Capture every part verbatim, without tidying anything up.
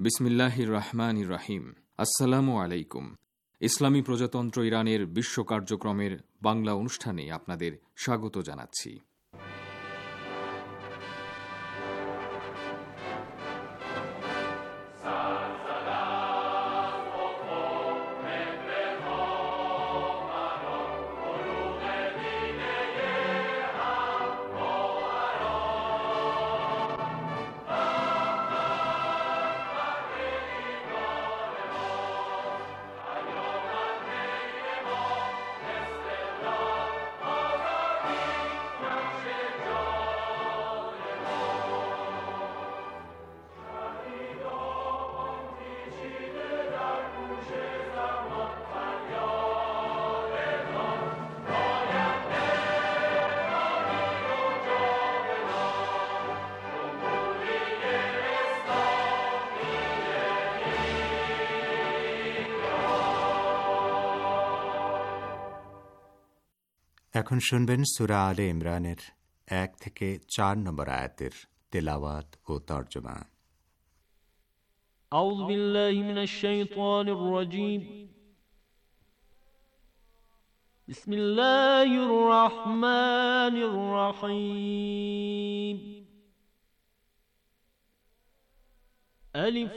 বিসমিল্লাহির রহমানির রহিম। আসসালামু আলাইকুম। ইসলামী প্রজাতন্ত্র ইরানের বিশ্ব কার্যক্রমের বাংলা অনুষ্ঠানে আপনাদের স্বাগত জানাচ্ছি। এখন শুনবেন সূরা আলে ইমরানের এক থেকে চার নম্বর আয়াতের তেলাওয়াত ও তরজমা। আউযু বিল্লাহি মিনাশ শাইতানির রাজীম। বিসমিল্লাহির রহমানির রহিম। আলিফ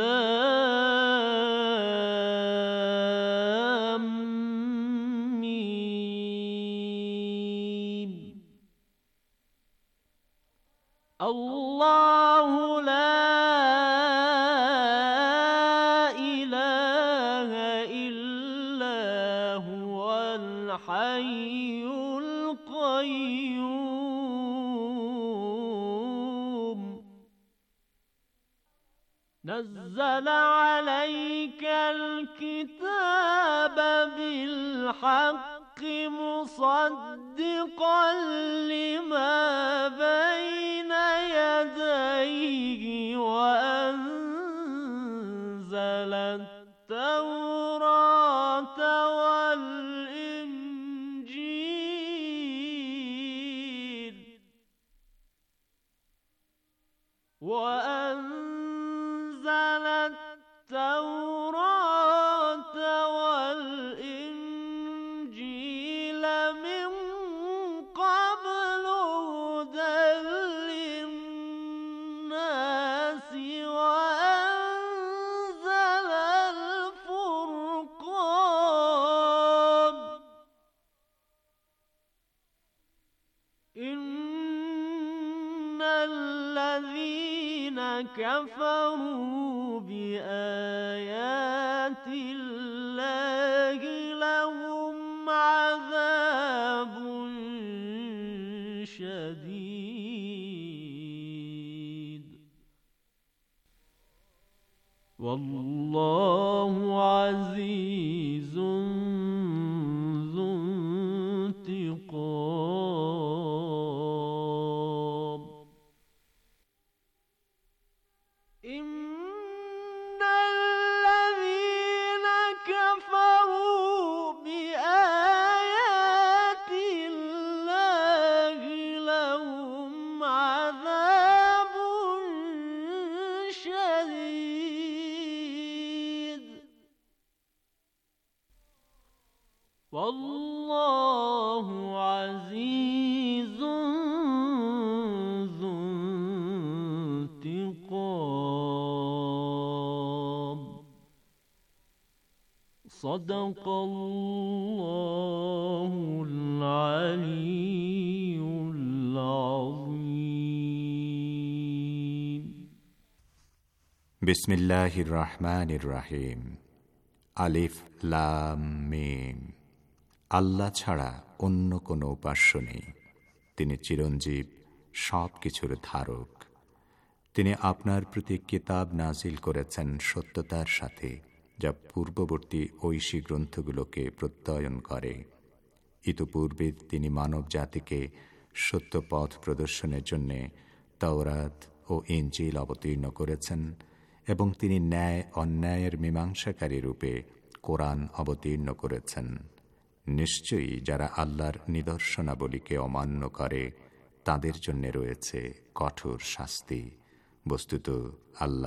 লাম আল্লাহু লা ইলাহা ইল্লা হুয়াল হাইয়ুল কাইয়্যুম নাযালা আলাইকাল কিতাবা বিল হাক্কি মুসাদ্দিকাল লিমা বাইনা ইয়াদাইহি ওয়া আনজালাত তাওরাতা ওয়াল ইনজিল ওয়া আনজালাত তাওরাতা ওয়াল ইনজিল মিন ক্বাবলু হুদাল লিন্নাসি ওয়া আনজালাল ফুরকান ইন্নাল্লাযীনা কাফারু বিআয়াতিল্লাহি লাহুম আযাবুন শাদীদ ওয়াল্লাহু আযীজুন যু ইনতিকাম। ইন্নাল্লাযীনা কাফারু বিআয়াতিল্লাহি লাহুম আযাবুন শাদীদ ওয়াল্লাহু আযীজুন যু ইনতিকাম। সাদাকাল্লাহুল আলিয়্যুল আযীম। বিসমিল্লাহির রহমানির রহিম। আলিফ লাম মিম। আল্লাহ ছাড়া অন্য কোনো উপাস্য নেই। তিনি চিরঞ্জীব, সব কিছুর ধারক। তিনি আপনার প্রতি কিতাব নাজিল করেছেন সত্যতার সাথে, যা পূর্ববর্তী ঐশী গ্রন্থগুলোকে প্রত্যয়ন করে। ইতপূর্বে তিনি মানব জাতিকে সত্য পথ প্রদর্শনের জন্যে তাওরাত ও ইনজিল অবতীর্ণ করেছেন এবং তিনি ন্যায় অন্যায়ের মীমাংসাকারী রূপে কোরআন অবতীর্ণ করেছেন। নিশ্চয়ই যারা আল্লাহর নিদর্শনাবলীকে অমান্য করে তাদের জন্য রয়েছে কঠোর শাস্তি। বস্তুত আল্লাহ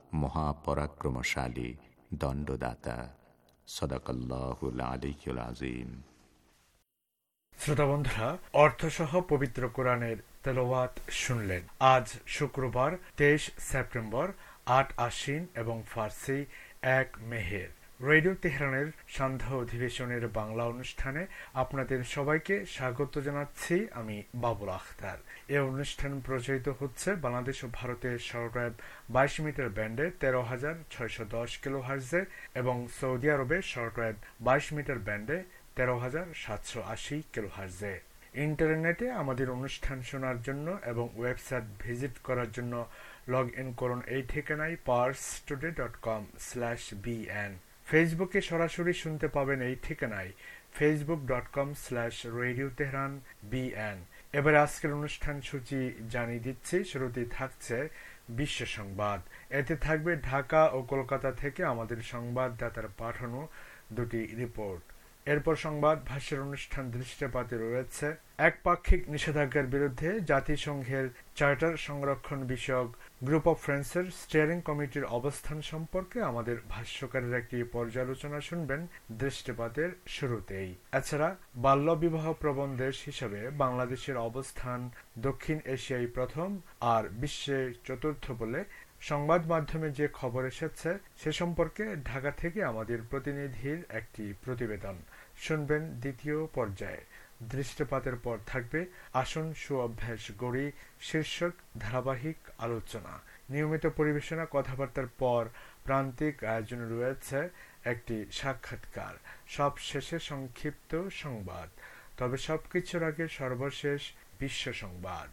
মহাপরাক্রমশালী দণ্ডদাতা। সদাকাল্লাহুল আলিয়্যুল আযীম। শ্রোতা বন্ধুরা, অর্থসহ পবিত্র কোরআনের তেলাওয়াত শুনলেন। আজ শুক্রবার তেইশ সেপ্টেম্বর, আট আশ্বিন এবং ফার্সি এক মেহের। রেডিও তেহরানের সান্ধ্য অধিবেশনের বাংলা অনুষ্ঠানে আপনাদের সবাইকে স্বাগত জানাচ্ছি। আমি বাবুল আখতার। এই অনুষ্ঠান প্রচারিত হচ্ছে বাংলাদেশ ও ভারতের শর্টওয়েভ বাইশ মিটার ব্যান্ডে তেরো হাজার ছয়শ দশ কিলো হার্জে এবং সৌদি আরবে শর্টওয়েভ বাইশ মিটার ব্যান্ডে তেরো হাজার সাতশো আশি কিলো হার্জে। ইন্টারনেটে আমাদের অনুষ্ঠান শোনার জন্য এবং ওয়েবসাইট ভিজিট করার জন্য লগ ইন করুন এই ঠিকানায় Pars today dot com slash BN. ফেসবুকে সরাসরি শুনতে পাবেন এই ঠিকানায় Facebook dot com slash radio Tehran BN. এবার আজকের অনুষ্ঠান সূচি জানিয়ে দিচ্ছি। শুরুতেই থাকছে বিশ্ব সংবাদ। এতে থাকবে ঢাকা ও কলকাতা থেকে আমাদের সংবাদদাতার পাঠানো দুটি রিপোর্ট। এরপর সংবাদ ভাষ্যের অনুষ্ঠান দৃষ্টিপাতে রয়েছে একপাক্ষিক নিষেধাজ্ঞার বিরুদ্ধে জাতিসংঘের চার্টার সংরক্ষণ বিষয়ক গ্রুপ অফ ফ্রেন্ডসের স্টিয়ারিং কমিটির অবস্থান সম্পর্কে আমাদের ভাষ্যকারের একটি পর্যালোচনা শুনবেন দৃষ্টিপাতের শুরুতেই। এছাড়া বাল্য বিবাহ প্রবণ দেশ হিসেবে বাংলাদেশের অবস্থান দক্ষিণ এশিয়ায় প্রথম আর বিশ্বে চতুর্থ বলে সংবাদ মাধ্যমে যে খবর এসেছে সে সম্পর্কে ঢাকা থেকে আমাদের প্রতিনিধির একটি প্রতিবেদন শুনবেন দ্বিতীয় পর্যায়ে। দৃষ্টিপাতের পর থাকবে আসন সুঅভ্যাস গড়ি শীর্ষক ধারাবাহিক আলোচনা। নিয়মিত পরিবেশনা কথাবার্তার পর প্রান্তিক আয়োজনে রয়েছে একটি সাক্ষাৎকার। সব শেষে সংক্ষিপ্ত সংবাদ। তবে সবকিছুর আগে সর্বশেষ বিশ্ব সংবাদ।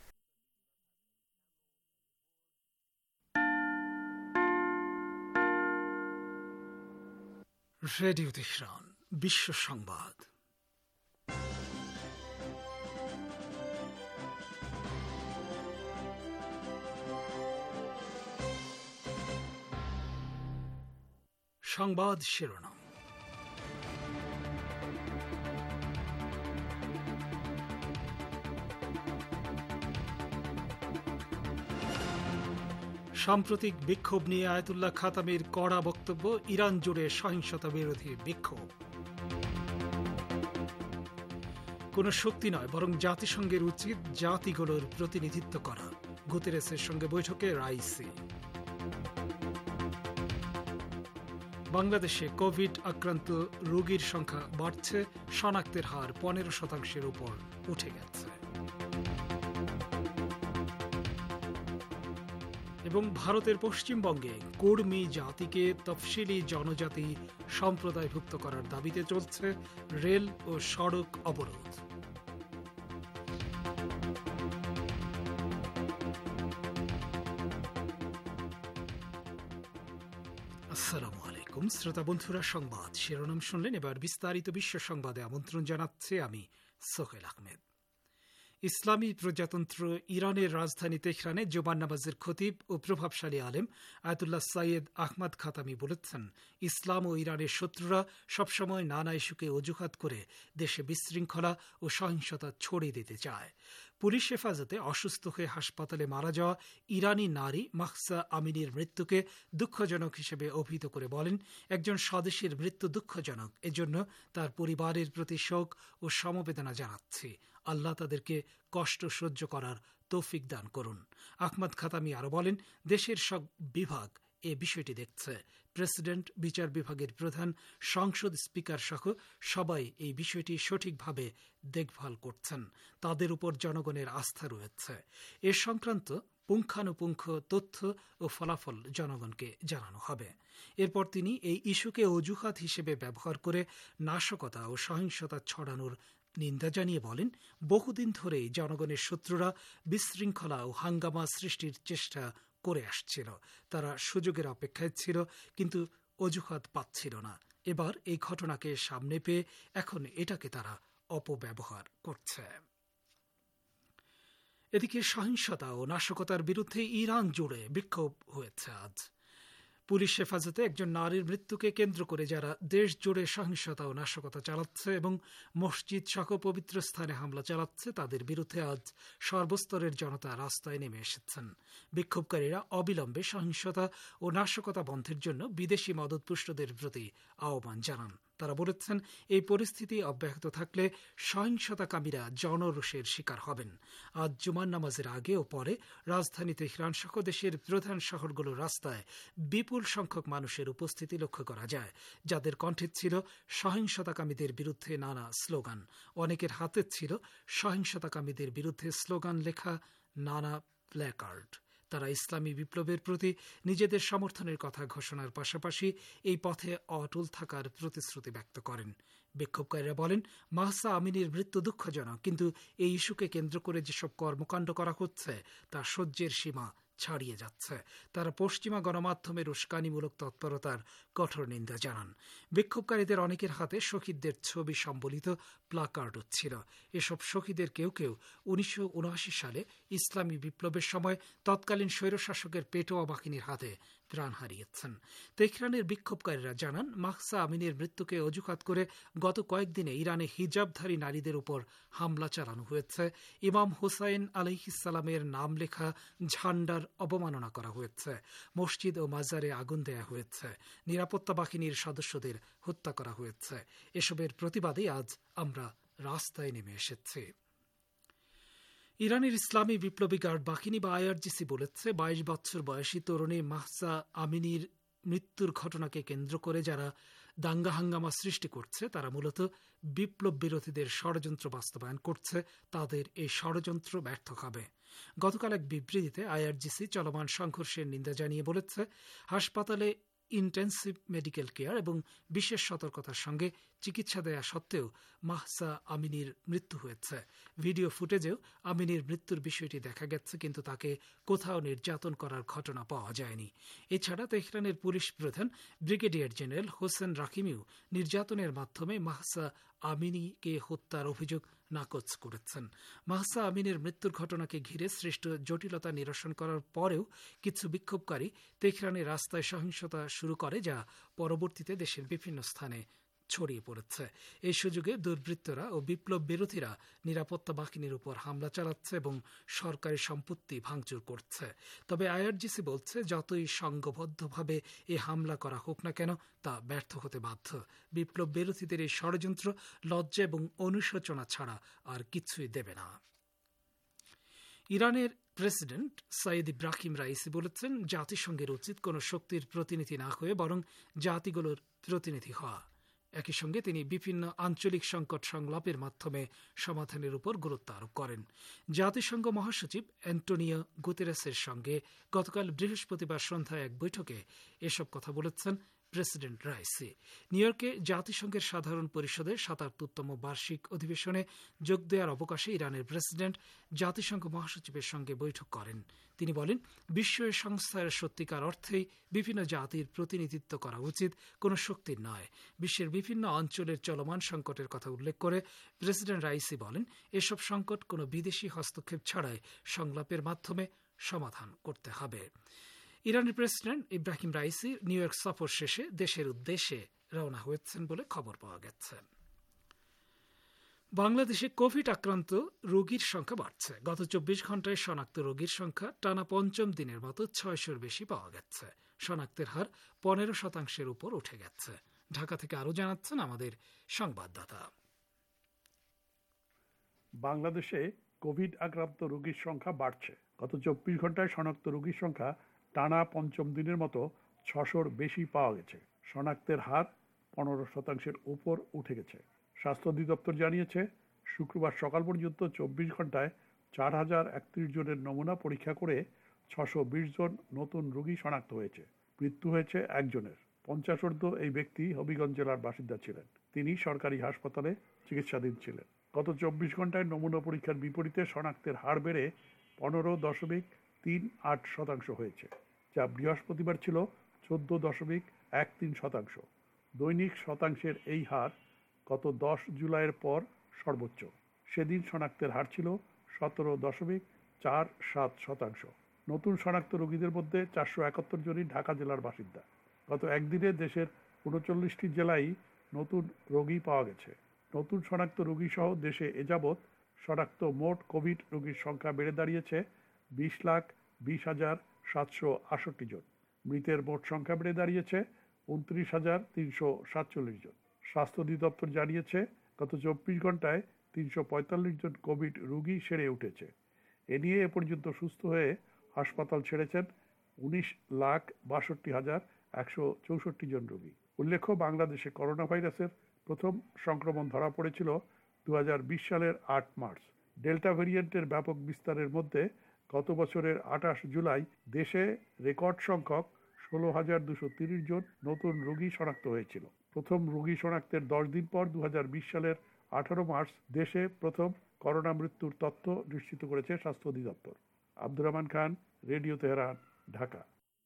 রেডিও তেহরান বিশ্ব সংবাদ। সংবাদ শিরোনাম। সাম্প্রতিক বিক্ষোভ নিয়ে আয়াতুল্লাহ খাতামির কড়া বক্তব্য, ইরান জুড়ে সহিংসতা বিরোধী বিক্ষোভ। কোন শক্তি নয় বরং জাতিসংঘের উচিত জাতিগুলোর প্রতিনিধিত্ব করা, গুতেরেসের সঙ্গে বৈঠকে রাইসি। বাংলাদেশে কোভিড আক্রান্ত রোগীর সংখ্যা বাড়ছে, শনাক্তের হার পনেরো শতাংশের উপর উঠে গেছে। এবং ভারতের পশ্চিমবঙ্গে কুর্মি জাতিকে তফসিলি জনজাতি সম্প্রদায়ভুক্ত করার দাবিতে চলছে রেল ও সড়ক অবরোধ। আসসালামু আলাইকুম শ্রোতা বন্ধুরা, সংবাদ শিরোনাম শুনলেন। এবার বিস্তারিত বিশ্ব সংবাদে আমন্ত্রণ জানাচ্ছি আমি সোহেল আহমেদ। ইসলামী প্রজাতন্ত্র ইরানের রাজধানী তেহরানে জুমার নামাজের খতিব ও প্রভাবশালী আলেম আয়াতুল্লাহ সাইয়েদ আহমদ খাতামি বলেছেন, ইসলাম ও ইরানের শত্রুরা সবসময় নানা ইস্যুকে অজুহাত করে দেশে বিশৃঙ্খলা ও সহিংসতা ছড়িয়ে দিতে চায়। পুলিশ হেফাজতে অসুস্থ হয়ে হাসপাতালে মারা যাওয়া ইরানি নারী মাহসা আমিনীর মৃত্যুকে দুঃখজনক হিসেবে অভিহিত করে বলেন, একজন স্বদেশীর মৃত্যু দুঃখজনক, এজন্য তার পরিবারের প্রতি শোক ও সমবেদনা জানাচ্ছি। আল্লাহ তাদেরকে কষ্ট সহ্য করার তৌফিক দান করুন। আহমদ খাতামি আরো বলেন, দেশের সব বিভাগ এ বিষয়টি দেখছে। প্রেসিডেন্ট, বিচার বিভাগের প্রধান, সংসদ স্পিকার সহ সবাই এই বিষয়টি সঠিকভাবে দেখভাল করছেন। তাদের উপর জনগণের আস্থা রয়েছে। এ সংক্রান্ত পুঙ্খানুপুঙ্খ তথ্য ও ফলাফল জনগণকে জানানো হবে। এরপর তিনি এই ইস্যুকে অজুহাত হিসেবে ব্যবহার করে নাশকতা ও সহিংসতা ছড়ানোর নিন্দা জানিয়ে বলেন, বহুদিন ধরেই জনগণের শত্রুরা বিশৃঙ্খলা ও হাঙ্গামা সৃষ্টির চেষ্টা করে আসছিল। তারা সুযোগের অপেক্ষায় ছিল, কিন্তু অজুহাত পাচ্ছিল না। এবার এই ঘটনাকে সামনে পেয়ে এখন এটাকে তারা অপব্যবহার করছে। এদিকে সহিংসতা ও নাশকতার বিরুদ্ধে ইরান জুড়ে বিক্ষোভ হয়েছে আজ। পুলিশ হেফাজতে একজন নারীর মৃত্যুকে কেন্দ্র করে যারা দেশ জুড়ে সহিংসতা ও নাশকতা চালাচ্ছে এবং মসজিদ সহ পবিত্র স্থানে হামলা চালাচ্ছে তাদের বিরুদ্ধে আজ সর্বস্তরের জনতা রাস্তায় নেমে এসেছেন। বিক্ষোভকারীরা অবিলম্বে সহিংসতা ও নাশকতা বন্ধের জন্য বিদেশি মদতপুষ্টদের প্রতি আহ্বান জানান। তারা বলেছেন, এই পরিস্থিতি অব্যাহত থাকলে সহিংসতাকামীরা জনরোষের শিকার হবেন। আজ জুমার নামাজের আগে ও পরে রাজধানী তেহরান সহ দেশের প্রধান শহরগুলোর রাস্তায় বিপুল সংখ্যক মানুষের উপস্থিতি লক্ষ্য করা যায়, যাদের কণ্ঠে ছিল সহিংসতাকামীদের বিরুদ্ধে নানা স্লোগান। অনেকের হাতে ছিল সহিংসতাকামীদের বিরুদ্ধে স্লোগান লেখা নানা প্ল্যাকার্ড। তারা ইসলামী বিপ্লবের প্রতি নিজেদের সমর্থনের কথা ঘোষণার পাশাপাশি এই পথে অটল থাকার প্রতিশ্রুতি ব্যক্ত করেন। বিক্ষোভকারীরা বলেন, মাহসা আমিনীর মৃত্যু দুঃখজনক, কিন্তু এই ইস্যুকে কেন্দ্র করে যেসব কর্মকাণ্ড করা হচ্ছে তা সহ্যের সীমা ছাড়িয়ে যাচ্ছে। তারা পশ্চিমা গণমাধ্যমের উস্কানিমূলক তৎপরতার কঠোর নিন্দা জানান। বিক্ষোভকারীদের অনেকের হাতে শহীদদের ছবি সম্বলিত প্লাকার্ডও ছিল। এসব শহীদের কেউ কেউ উনিশশো উনআশি সালে ইসলামী বিপ্লবের সময় তৎকালীন স্বৈরশাসকের পেটোয়া বাহিনীর হাতে প্রাণ হারিয়েছেন। তেহরানের বিক্ষোভকারীরা জানান, মাহসা আমিনের মৃত্যুকে অজুহাত করে গত কয়েকদিনে ইরানে হিজাবধারী নারীদের উপর হামলা চালানো হয়েছে। ইমাম হুসাইন আলাইহিসসালামের নাম লেখা ঝান্ডার অবমাননা করা হয়েছে। মসজিদ ও মাজারে আগুন দেয়া হয়েছে। নিরাপত্তা বাহিনীর সদস্যদের হত্যা করা হয়েছে। এসবের প্রতিবাদে আজ আমরা রাস্তায় নেমে এসেছি। ইরানের ইসলামী বিপ্লবী গার্ড বাহিনী বা আইআরজিসি বলেছে, বাইশ বছর বয়সী তরুণী মাহসা আমিনীর মৃত্যুর ঘটনাকে কেন্দ্র করে যারা দাঙ্গা হাঙ্গামা সৃষ্টি করছে তারা মূলত বিপ্লব বিরোধীদের ষড়যন্ত্র বাস্তবায়ন করছে। তাদের এই ষড়যন্ত্র ব্যর্থ হবে। গতকাল এক বিবৃতিতে আইআরজিসি চলমান সংঘর্ষের নিন্দা জানিয়ে বলেছে, হাসপাতালে ইন্টেন্সিভ মেডিকেল কেয়ার এবং বিশেষ সতর্কতার সঙ্গে চিকিৎসা দেয়া সত্ত্বেও মাহসা আমিনীর মৃত্যু হয়েছে। ভিডিও ফুটেজেও আমিনীর মৃত্যুর বিষয়টি দেখা গেছে, কিন্তু তাকে কোথাও নির্যাতন করার ঘটনা পাওয়া যায়নি। এছাড়া তেহরানের পুলিশ প্রধান ব্রিগেডিয়ার জেনারেল হোসেন রাকিমিও নির্যাতনের মাধ্যমে মাহসা আমিনীকে হত্যার অভিযোগ নাকচ করেছেন। মাহসা আমিনের মৃত্যুর ঘটনাকে ঘিরে সৃষ্ট জটিলতা নিরসন করার পরেও কিছু বিক্ষোভকারী তেহরানের রাস্তায় সহিংসতা শুরু করে, যা পরবর্তীতে দেশের বিভিন্ন স্থানে ছড়িয়ে পড়েছে। এই সুযোগে দুর্বৃত্তরা ও বিপ্লব বিরোধীরা নিরাপত্তা বাহিনীর উপর হামলা চালাচ্ছে এবং সরকারি সম্পত্তি ভাঙচুর করছে। তবে আইআরজিসি বলছে, যতই সংঘবদ্ধভাবে এই হামলা করা হোক না কেন তা ব্যর্থ হতে বাধ্য। বিপ্লব বিরোধীদের এই ষড়যন্ত্র লজ্জা এবং অনুশোচনা ছাড়া আর কিছুই দেবে না। ইরানের প্রেসিডেন্ট সাইদ ইব্রাহিম রাইসি বলেছেন, জাতিসংঘের উচিত কোনো শক্তির প্রতিনিধি না হয়ে বরং জাতিগুলোর প্রতিনিধি হওয়া। একই সঙ্গে তিনি বিভিন্ন আঞ্চলিক সংকট সংলাপের মাধ্যমে সমাধানের উপর গুরুত্ব আরোপ করেন। জাতিসংঘ মহাসচিব অ্যান্টোনিও গুতেরেসের সঙ্গে গতকাল বৃহস্পতিবার সন্ধ্যায় এক বৈঠকে এসব কথা বলেছেন প্রেসিডেন্ট রাইসি। নিউ ইয়র্কে জাতিসংঘের সাধারণ পরিষদের সাতাত্তরতম বার্ষিক অধিবেশনে যোগ দেওয়ার অবকাশে ইরানের প্রেসিডেন্ট জাতিসংঘ মহাসচিবের সঙ্গে বৈঠক করেন। তিনি বলেন, বিশ্ব সংস্থার সত্যিকার অর্থেই বিভিন্ন জাতির প্রতিনিধিত্ব করা উচিত, কোনো শক্তির নয়। বিশ্বের বিভিন্ন অঞ্চলের চলমান সংকটের কথা উল্লেখ করে প্রেসিডেন্ট রাইসি বলেন, এসব সংকট কোনো বিদেশি হস্তক্ষেপ ছাড়াই সংলাপের মাধ্যমে সমাধান করতে হবে। ইরানের president Ebrahim Raisi New York সফর শেষে দেশের উদ্দেশ্যে রওনা হয়েছেন বলে খবর পাওয়া গেছে। বাংলাদেশে কোভিড আক্রান্ত রোগীর সংখ্যা বাড়ছে। গত চব্বিশ ঘন্টায় শনাক্ত রোগীর সংখ্যা টানা পঞ্চম দিনের মতো ছয়শোর বেশি পাওয়া গেছে। শনাক্তের হার পনেরো শতাংশের উপর উঠে গেছে। ঢাকা থেকে আরও জানাচ্ছেন আমাদের সংবাদদাতা। বাংলাদেশে কোভিড আক্রান্ত রোগীর সংখ্যা বাড়ছে। গত চব্বিশ ঘন্টায় শনাক্ত রোগীর সংখ্যা টানা পঞ্চম দিনের মতো ছশোর বেশি পাওয়া গেছে। শনাক্তের হার পনেরো শতাংশের উপর উঠে গেছে। স্বাস্থ্য অধিদপ্তর জানিয়েছে, শুক্রবার সকাল পর্যন্ত চব্বিশ ঘন্টায় চার হাজার একত্রিশ জনের নমুনা পরীক্ষা করে ছশো বিশ জন নতুন রোগী শনাক্ত হয়েছে। মৃত্যু হয়েছে একজনের। পঞ্চাশোর্ধ্ব এই ব্যক্তি হবিগঞ্জ জেলার বাসিন্দা ছিলেন। তিনি সরকারি হাসপাতালে চিকিৎসাধীন ছিলেন। গত চব্বিশ ঘন্টায় নমুনা পরীক্ষার বিপরীতে শনাক্তের হার বেড়ে পনেরো দশমিক তিন আট শতাংশ হয়েছে, যা বৃহস্পতিবার ছিল চোদ্দ দশমিক এক তিন শতাংশ। দৈনিক শতাংশের এই হার গত দশ জুলাইয়ের পর সর্বোচ্চ। সেদিন শনাক্তের হার ছিল সতেরো দশমিক চার সাত শতাংশ। নতুন শনাক্ত রোগীদের মধ্যে চারশো একাত্তর জনই ঢাকা জেলার বাসিন্দা। গত একদিনে দেশের উনচল্লিশটি জেলায় নতুন রোগী পাওয়া গেছে। নতুন শনাক্ত রোগী সহ দেশে এযাবৎ শনাক্ত মোট কোভিড রোগীর সংখ্যা বেড়ে দাঁড়িয়েছে বিশ লাখ বিশ হাজার সাতশো আটষট্টি জন। মৃতের মোট সংখ্যা বেড়ে দাঁড়িয়েছে উনত্রিশ হাজার তিনশো সাতচল্লিশ জন। স্বাস্থ্য অধিদপ্তর জানিয়েছে গত চব্বিশ ঘন্টায় তিনশো পঁয়তাল্লিশ জন কোভিড রোগী সেরে উঠেছে। এ নিয়ে এ পর্যন্ত সুস্থ হয়ে হাসপাতাল ছেড়েছেন উনিশ লাখ বাষট্টি হাজার একশো চৌষট্টি জন রোগী। উল্লেখ্য, বাংলাদেশে করোনা ভাইরাসের প্রথম সংক্রমণ ধরা পড়েছিল দু হাজার বিশ সালের আট মার্চ। ডেল্টা ভ্যারিয়েন্টের ব্যাপক বিস্তারের মধ্যে গত বছরের আঠাশ জুলাই দেশে রেকর্ড সংখ্যক ষোলো হাজার দুশো তিরিশ জন নতুন রোগী শনাক্ত হয়েছিল। প্রথম রোগী শনাক্তের দশ দিন পর দু হাজার বিশ সালের আঠারো মার্চ দেশে প্রথম করোনা মৃত্যুর তথ্য নিশ্চিত করেছে স্বাস্থ্য অধিদপ্তর। Abdur Rahman Khan, radio Tehran, Dhaka.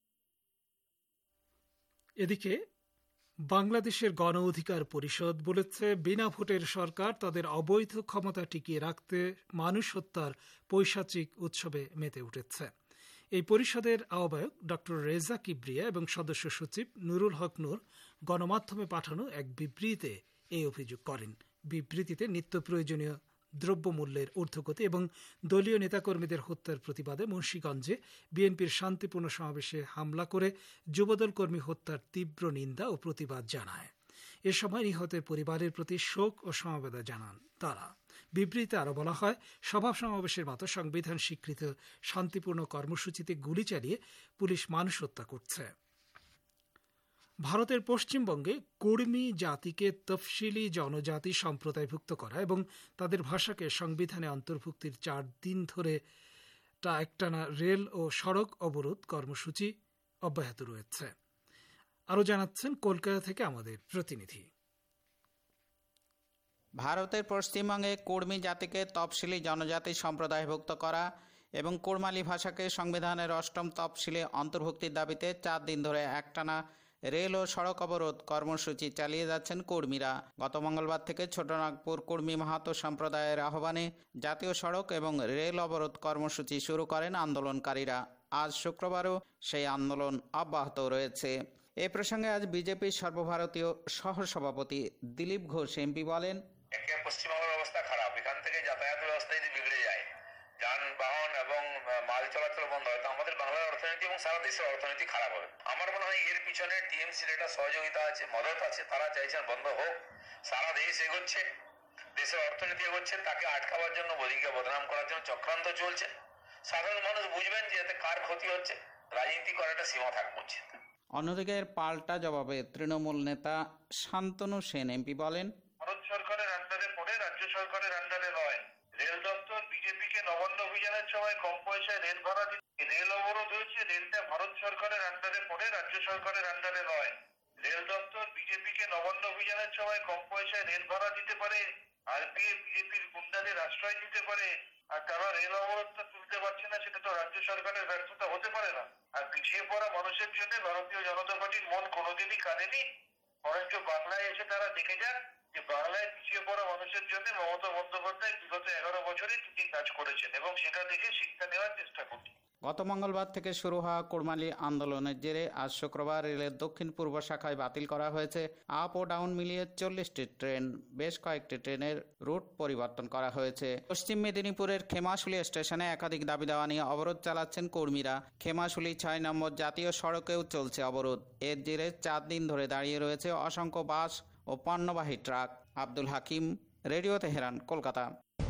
এদিকে বাংলাদেশের গণ অধিকার পরিষদ বলেছে, বিনা ভোটের সরকার তাদের অবৈধ ক্ষমতা টিকিয়ে রাখতে মানুষ হত্যার পৈশাচিক উৎসবে মেতে উঠেছে। এই পরিষদের আহ্বায়ক ড রেজা কিবরিয়া এবং সদস্য সচিব নুরুল হক নূর গণমাধ্যমে পাঠানো এক বিবৃতিতে এই অভিযোগ করেন। বিবৃতিতে নিত্য প্রয়োজনীয় দ্রব্যমূল্যের ঊর্ধ্বগতি এবং দলীয় নেতাকর্মীদের হত্যার প্রতিবাদে মুন্সিগঞ্জে বিএনপির শান্তিপূর্ণ সমাবেশে হামলা করে যুবদল কর্মী হত্যার তীব্র নিন্দা ও প্রতিবাদ জানায়। এ সময় নিহতের পরিবারের প্রতি শোক ও সমবেদনা জানান তারা। বিবৃতিতে আরও বলা হয়, সভা সমাবেশের মতো সংবিধান স্বীকৃত শান্তিপূর্ণ কর্মসূচিতে গুলি চালিয়ে পুলিশ মানুষ হত্যা করছে। ভারতের পশ্চিমবঙ্গে কুর্মী জাতিকে তফসিলি জনজাতি সম্প্রদায়ভুক্ত করা এবং তাদের ভাষাকে সংবিধানে অন্তর্ভুক্তির চার দিন ধরে তা একটানা রেল ও সড়ক অবরোধ কর্মসূচি অব্যাহত রয়েছে। আরও জানাচ্ছেন কলকাতা থেকে আমাদের প্রতিনিধি। ভারতের পশ্চিমবঙ্গে কুর্মী জাতিকে তফসিলি জনজাতি সম্প্রদায়ভুক্ত করা এবং কুর্মালি ভাষাকে সংবিধানের অষ্টম তফসিলে অন্তর্ভুক্তির দাবিতে চার দিন ধরে একটানা রেল ও সড়ক অবরোধ কর্মসূচি চালিয়ে যাচ্ছেন কর্মীরা। গত মঙ্গলবার থেকে ছোটনাগপুর কর্মী মাহাতো সম্প্রদায়ের আহ্বানে জাতীয় সড়ক এবং রেল অবরোধ কর্মসূচি শুরু করেন আন্দোলনকারীরা। আজ শুক্রবারও সেই আন্দোলন অব্যাহত রয়েছে। এ প্রসঙ্গে আজ বিজেপির সর্বভারতীয় সহসভাপতি দিলীপ ঘোষ এমপি বলেন, পশ্চিমবঙ্গের অবস্থা খারাপ। এখান থেকে যাতায়াত ব্যবস্থা যদি বিগড়ে যায়, যানবাহন এবং মাল চলাচল বন্ধ হয়, তো আমাদের বাংলার অর্থনীতি এবং সারা দেশের অর্থনীতি খারাপ হবে। আমার মনে হয় এর পিছনে টিএমসির একটা সহযোগিতা আছে, মদত আছে। তারা চাইছেন বন্ধ হোক। সারা দেশ এগোচ্ছে, দেশের অর্থনীতি এগোচ্ছে, তাকে আটকাবার জন্য মোদীকে বদনাম করার জন্য চক্রান্ত চলছে। সাধারণ মানুষ বুঝবেন যে এতে কার ক্ষতি হচ্ছে। রাজনীতি করার একটা সীমা থাকবে উচিত। অন্যদিকে পাল্টা জবাবে তৃণমূল নেতা শান্তনু সেন এমপি বলেন, ভারত সরকারের আন্ডারে পড়ে, রাজ্য সরকারের আন্ডারে নয়। রেল দপ্তর বিজেপিকে নবান্ন অভিযানের সময় কম পয়সায় রেল ভাড়া দিচ্ছে, রেল অবরোধ হয়েছে। রেলটা ভারত সরকারের আন্ডারে পড়ে, রাজ্য সরকারের আন্ডারে নয়। রেল দপ্তর বিজেপিকে নবান্ন অভিযানের সময় কম পয়সায় রেল ভাড়া দিতে পারে, আরপিএ বিজেপির গুন্ডাদের আশ্রয় দিতে পারে, আর তারা রেল অবরোধটা তুলতে পারছে না। সেটা তো রাজ্য সরকারের ব্যর্থতা হতে পারে না। আর পিছিয়ে পড়া মানুষের জন্য ভারতীয় জনতা পার্টির মন কোনোদিনই কাঁদেনি। বরঞ্চ বাংলায় এসে তারা দেখে যান যে বাংলায় পিছিয়ে পড়া মানুষের জন্য মমতা বন্দ্যোপাধ্যায় বিগত এগারো বছরে কি কাজ করেছেন, এবং সেটা দেখে শিক্ষা নেওয়ার চেষ্টা করছি। গত মঙ্গলবার থেকে শুরু হওয়া কুর্মালি আন্দোলনের জেরে আজ শুক্রবার রেলের দক্ষিণ পূর্ব শাখায় বাতিল করা হয়েছে আপ ও ডাউন মিলিয়ে চল্লিশটি ট্রেন। বেশ কয়েকটি ট্রেনের রুট পরিবর্তন করা হয়েছে। পশ্চিম মেদিনীপুরের খেমাশুলি স্টেশনে একাধিক দাবি দেওয়া নিয়ে অবরোধ চালাচ্ছেন কর্মীরা। খেমাশুলি ছয় নম্বর জাতীয় সড়কেও চলছে অবরোধ। এর জেরে চার দিন ধরে দাঁড়িয়ে রয়েছে অসংখ্য বাস ও পণ্যবাহী ট্রাক। Abdul Hakim, radio Tehran, Kolkata.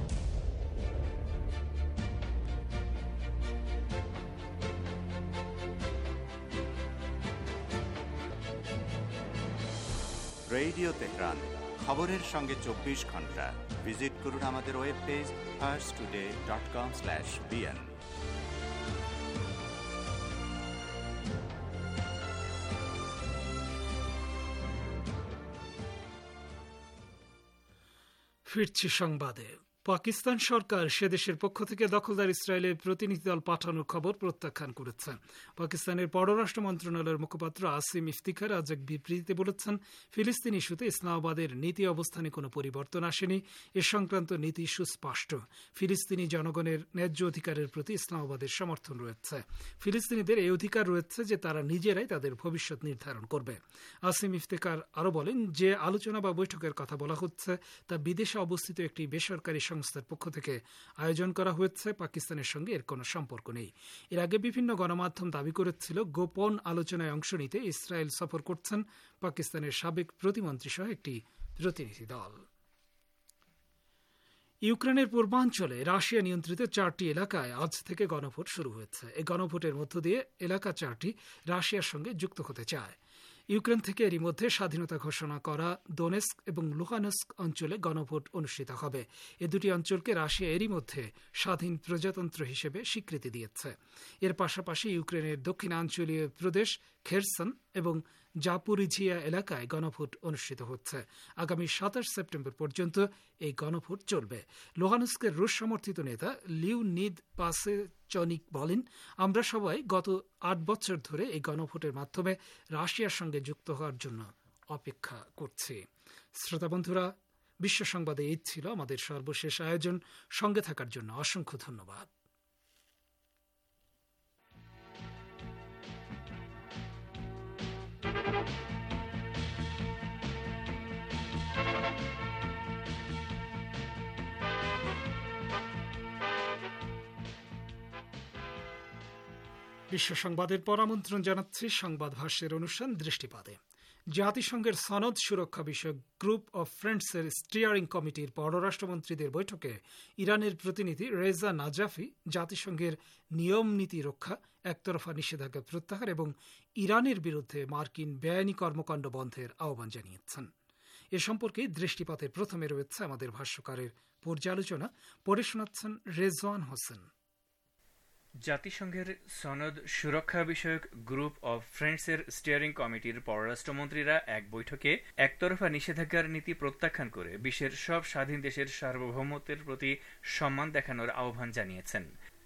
Radio Tehran, খবরের সঙ্গে চব্বিশ ঘন্টা। ভিজিট করুন আমাদের web page Pars today dot com slash BN. ফিরছি সংবাদে। পাকিস্তান সরকার সে দেশের পক্ষ থেকে দখলদার ইসরায়েলের প্রতিনিধি দল পাঠানোর খবর প্রত্যাখ্যান করেছে। পাকিস্তানের পররাষ্ট্র মন্ত্রণালয়ের মুখপাত্র আসিম ইফতিখার আজ এক বিবৃতিতে বলেছেন, ফিলিস্তিন ইস্যুতে ইসলামাবাদের নীতি অবস্থানে কোনো পরিবর্তন আসেনি। এ সংক্রান্ত নীতি সুস্পষ্ট। ফিলিস্তিনি জনগণের ন্যায্য অধিকারের প্রতি ইসলামাবাদের সমর্থন রয়েছে। ফিলিস্তিনিদের এই অধিকার রয়েছে যে তারা নিজেরাই তাদের ভবিষ্যৎ নির্ধারণ করবে। আসিম ইফতিখার আরও বলেন, যে আলোচনা বা বৈঠকের কথা বলা হচ্ছে তা বিদেশে অবস্থিত একটি বেসরকারি সংস্থার পক্ষ থেকে আয়োজন করা হয়েছে। পাকিস্তানের সঙ্গে এর কোনো সম্পর্ক নেই। এর আগে বিভিন্ন গণমাধ্যম দাবি করেছিল গোপন আলোচনায় অংশ নিতে ইসরায়েল সফর করছেন পাকিস্তানের সাবেক প্রতিমন্ত্রী সহ একটি প্রতিনিধি দল। ইউক্রেনের পূর্বাঞ্চলে রাশিয়া নিয়ন্ত্রিত চারটি এলাকায় আজ থেকে গণভোট শুরু হয়েছে। এই গণভোটের মধ্য দিয়ে এলাকা চারটি রাশিয়ার সঙ্গে যুক্ত হতে চায়। ইউক্রেন থেকে এরই মধ্যে স্বাধীনতা ঘোষণা করা দোনেস্ক এবং লুহানস্ক অঞ্চলে গণভোট অনুষ্ঠিত হবে। এ দুটি অঞ্চলকে রাশিয়া এরই মধ্যে স্বাধীন প্রজাতন্ত্র হিসেবে স্বীকৃতি দিয়েছে। এর পাশাপাশি ইউক্রেনের দক্ষিণাঞ্চলীয় প্রদেশ খেরসন এবং জাপুরিঝিয়া এলাকায় গণভোট অনুষ্ঠিত হচ্ছে। আগামী সাতাশ সেপ্টেম্বর পর্যন্ত এই গণভোট চলবে। লোহানস্কের রুশ সমর্থিত নেতা লিওনিদ পাসেচনিক বলেন, আমরা সবাই গত আট বছর ধরে এই গণভোটের মাধ্যমে রাশিয়ার সঙ্গে যুক্ত হওয়ার জন্য অপেক্ষা করছি। শ্রোতা বন্ধুরা, বিশ্ব সংবাদে এই ছিল আমাদের সর্বশেষ আয়োজন। সঙ্গে থাকার জন্য অসংখ্য ধন্যবাদ। বিশ্ব সংবাদের পর আমন্ত্রণ জানাচ্ছি সংবাদ ভাষ্যের অনুষ্ঠান দৃষ্টিপাতে। জাতিসংঘের সনদ সুরক্ষা বিষয়ক গ্রুপ অব ফ্রেন্ডসের স্টিয়ারিং কমিটির পররাষ্ট্রমন্ত্রীদের বৈঠকে ইরানের প্রতিনিধি রেজা নাজাফি জাতিসংঘের নিয়ম নীতি রক্ষা, একতরফা নিষেধাজ্ঞা প্রত্যাহার এবং ইরানের বিরুদ্ধে মার্কিন বেআইনি কর্মকাণ্ড বন্ধের আহ্বান জানিয়েছেন। এ সম্পর্কে দৃষ্টিপাতের প্রথমে রয়েছে আমাদের ভাষ্যকারের পর্যালোচনা, পড়ে শোনাচ্ছেন রেজওয়ান হোসেন। জাতিসংঘের সনদ সুরক্ষা বিষয়ক গ্রুপ অব ফ্রেন্ডসের স্টিয়ারিং কমিটির পররাষ্ট্রমন্ত্রীরা এক বৈঠকে একতরফা নিষেধাজ্ঞার নীতি প্রত্যাখ্যান করে বিশ্বের সব স্বাধীন দেশের সার্বভৌমত্বের প্রতি সম্মান দেখানোর আহ্বান জানিয়েছেন।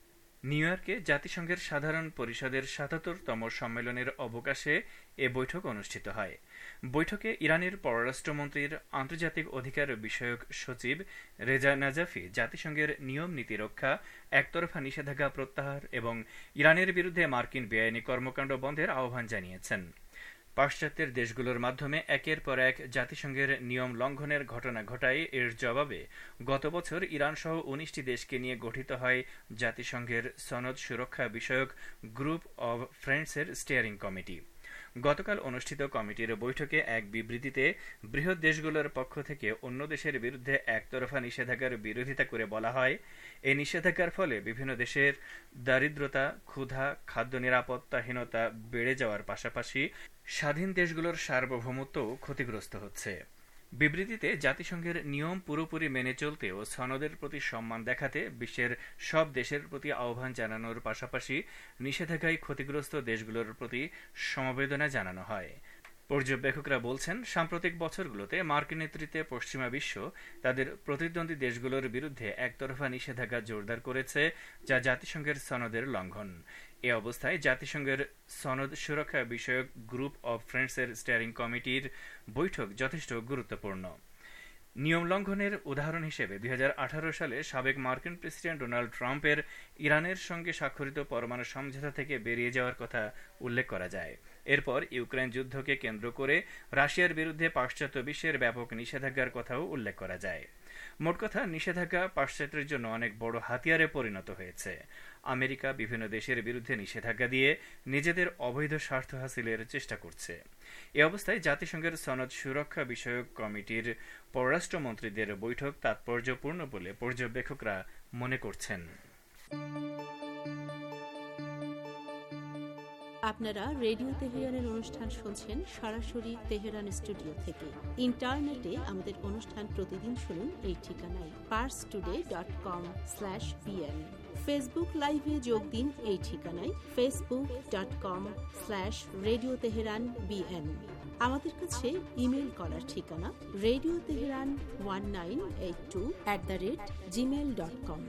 নিউ ইয়র্কে জাতিসংঘের সাধারণ পরিষদের সাতাত্তরতম সম্মেলনের অবকাশে এ বৈঠক অনুষ্ঠিত হয়। বৈঠকে ইরানের পররাষ্ট্রমন্ত্রীর আন্তর্জাতিক অধিকার বিষয়ক সচিব রেজা নাজাফি জাতিসংঘের নিয়ম নীতি রক্ষা, একতরফা নিষেধাজ্ঞা প্রত্যাহার এবং ইরানের বিরুদ্ধে মার্কিন বেআইনি কর্মকাণ্ড বন্ধের আহ্বান জানিয়েছেন। পাশ্চাত্যের দেশগুলোর মাধ্যমে একের পর এক জাতিসংঘের নিয়ম লঙ্ঘনের ঘটনা ঘটায় এর জবাবে গত বছর ইরান সহ উনিশটি দেশকে নিয়ে গঠিত হয় জাতিসংঘের সনদ সুরক্ষা বিষয়ক গ্রুপ অব ফ্রেন্ডসের স্টিয়ারিং কমিটি। গতকাল অনুষ্ঠিত কমিটির বৈঠকে এক বিবৃতিতে বৃহৎ দেশগুলোর পক্ষ থেকে অন্য দেশের বিরুদ্ধে একতরফা নিষেধাজ্ঞার বিরোধিতা করে বলা হয়, এই নিষেধাজ্ঞার ফলে বিভিন্ন দেশের দারিদ্রতা, ক্ষুধা, খাদ্য নিরাপত্তাহীনতা বেড়ে যাওয়ার পাশাপাশি স্বাধীন দেশগুলোর সার্বভৌমত্বও ক্ষতিগ্রস্ত হচ্ছে। বিবৃতিতে জাতিসংঘের নিয়ম পুরোপুরি মেনে চলতে ও সনদের প্রতি সম্মান দেখাতে বিশ্বের সব দেশের প্রতি আহ্বান জানানোর পাশাপাশি নিষেধাজ্ঞায় ক্ষতিগ্রস্ত দেশগুলোর প্রতি সমবেদনা জানানো হয়। পর্যবেক্ষকরা বলছেন, সাম্প্রতিক বছরগুলোতে মার্কিন নেতৃত্বে পশ্চিমা বিশ্ব তাদের প্রতিদ্বন্দ্বী দেশগুলোর বিরুদ্ধে একতরফা নিষেধাজ্ঞা জোরদার করেছে, যা জাতিসংঘের সনদের লঙ্ঘন। এ অবস্থায় জাতিসংঘের সনদ সুরক্ষা বিষয়ক গ্রুপ অব ফ্রেন্ডসের স্টিয়ারিং কমিটির বৈঠক যথেষ্ট গুরুত্বপূর্ণ। নিয়ম লঙ্ঘনের উদাহরণ হিসেবে দুই হাজার আঠারো সালে সাবেক মার্কিন প্রেসিডেন্ট ডোনাল্ড ট্রাম্পের ইরানের সঙ্গে স্বাক্ষরিত পরমাণু সমঝোতা থেকে বেরিয়ে যাওয়ার কথা উল্লেখ করা যায়। এরপর ইউক্রেন যুদ্ধকে কেন্দ্র করে রাশিয়ার বিরুদ্ধে পাশ্চাত্য বিশ্বের ব্যাপক নিষেধাজ্ঞার কথাও উল্লেখ করা যায়। মোট কথা, নিষেধাজ্ঞা পাশ্চাত্যের জন্য অনেক বড় হাতিয়ারে পরিণত হয়েছে। আমেরিকা বিভিন্ন দেশের বিরুদ্ধে নিষেধাজ্ঞা দিয়ে নিজেদের অবৈধ স্বার্থ হাসিলের চেষ্টা করছে। এ অবস্থায় জাতিসংঘের সনদ সুরক্ষা বিষয়ক কমিটির পররাষ্ট্রমন্ত্রীদের বৈঠক তাৎপর্যপূর্ণ বলে পর্যবেক্ষকরা মনে করছেন। আপনারা রেডিও তেহরানের অনুষ্ঠান শুনছেন সরাসরি তেহরান স্টুডিও থেকে। ইন্টারনেটে আমাদের অনুষ্ঠান প্রতিদিন শুনুন এই ঠিকানায় Pars today dot com slash BN. Facebook লাইভে যোগ দিন এই ঠিকানায় Facebook dot com slash radio Tehran BN. আমাদের কাছে ইমেল করার ঠিকানা radio Tehran one nine eight two at the rate Gmail dot com.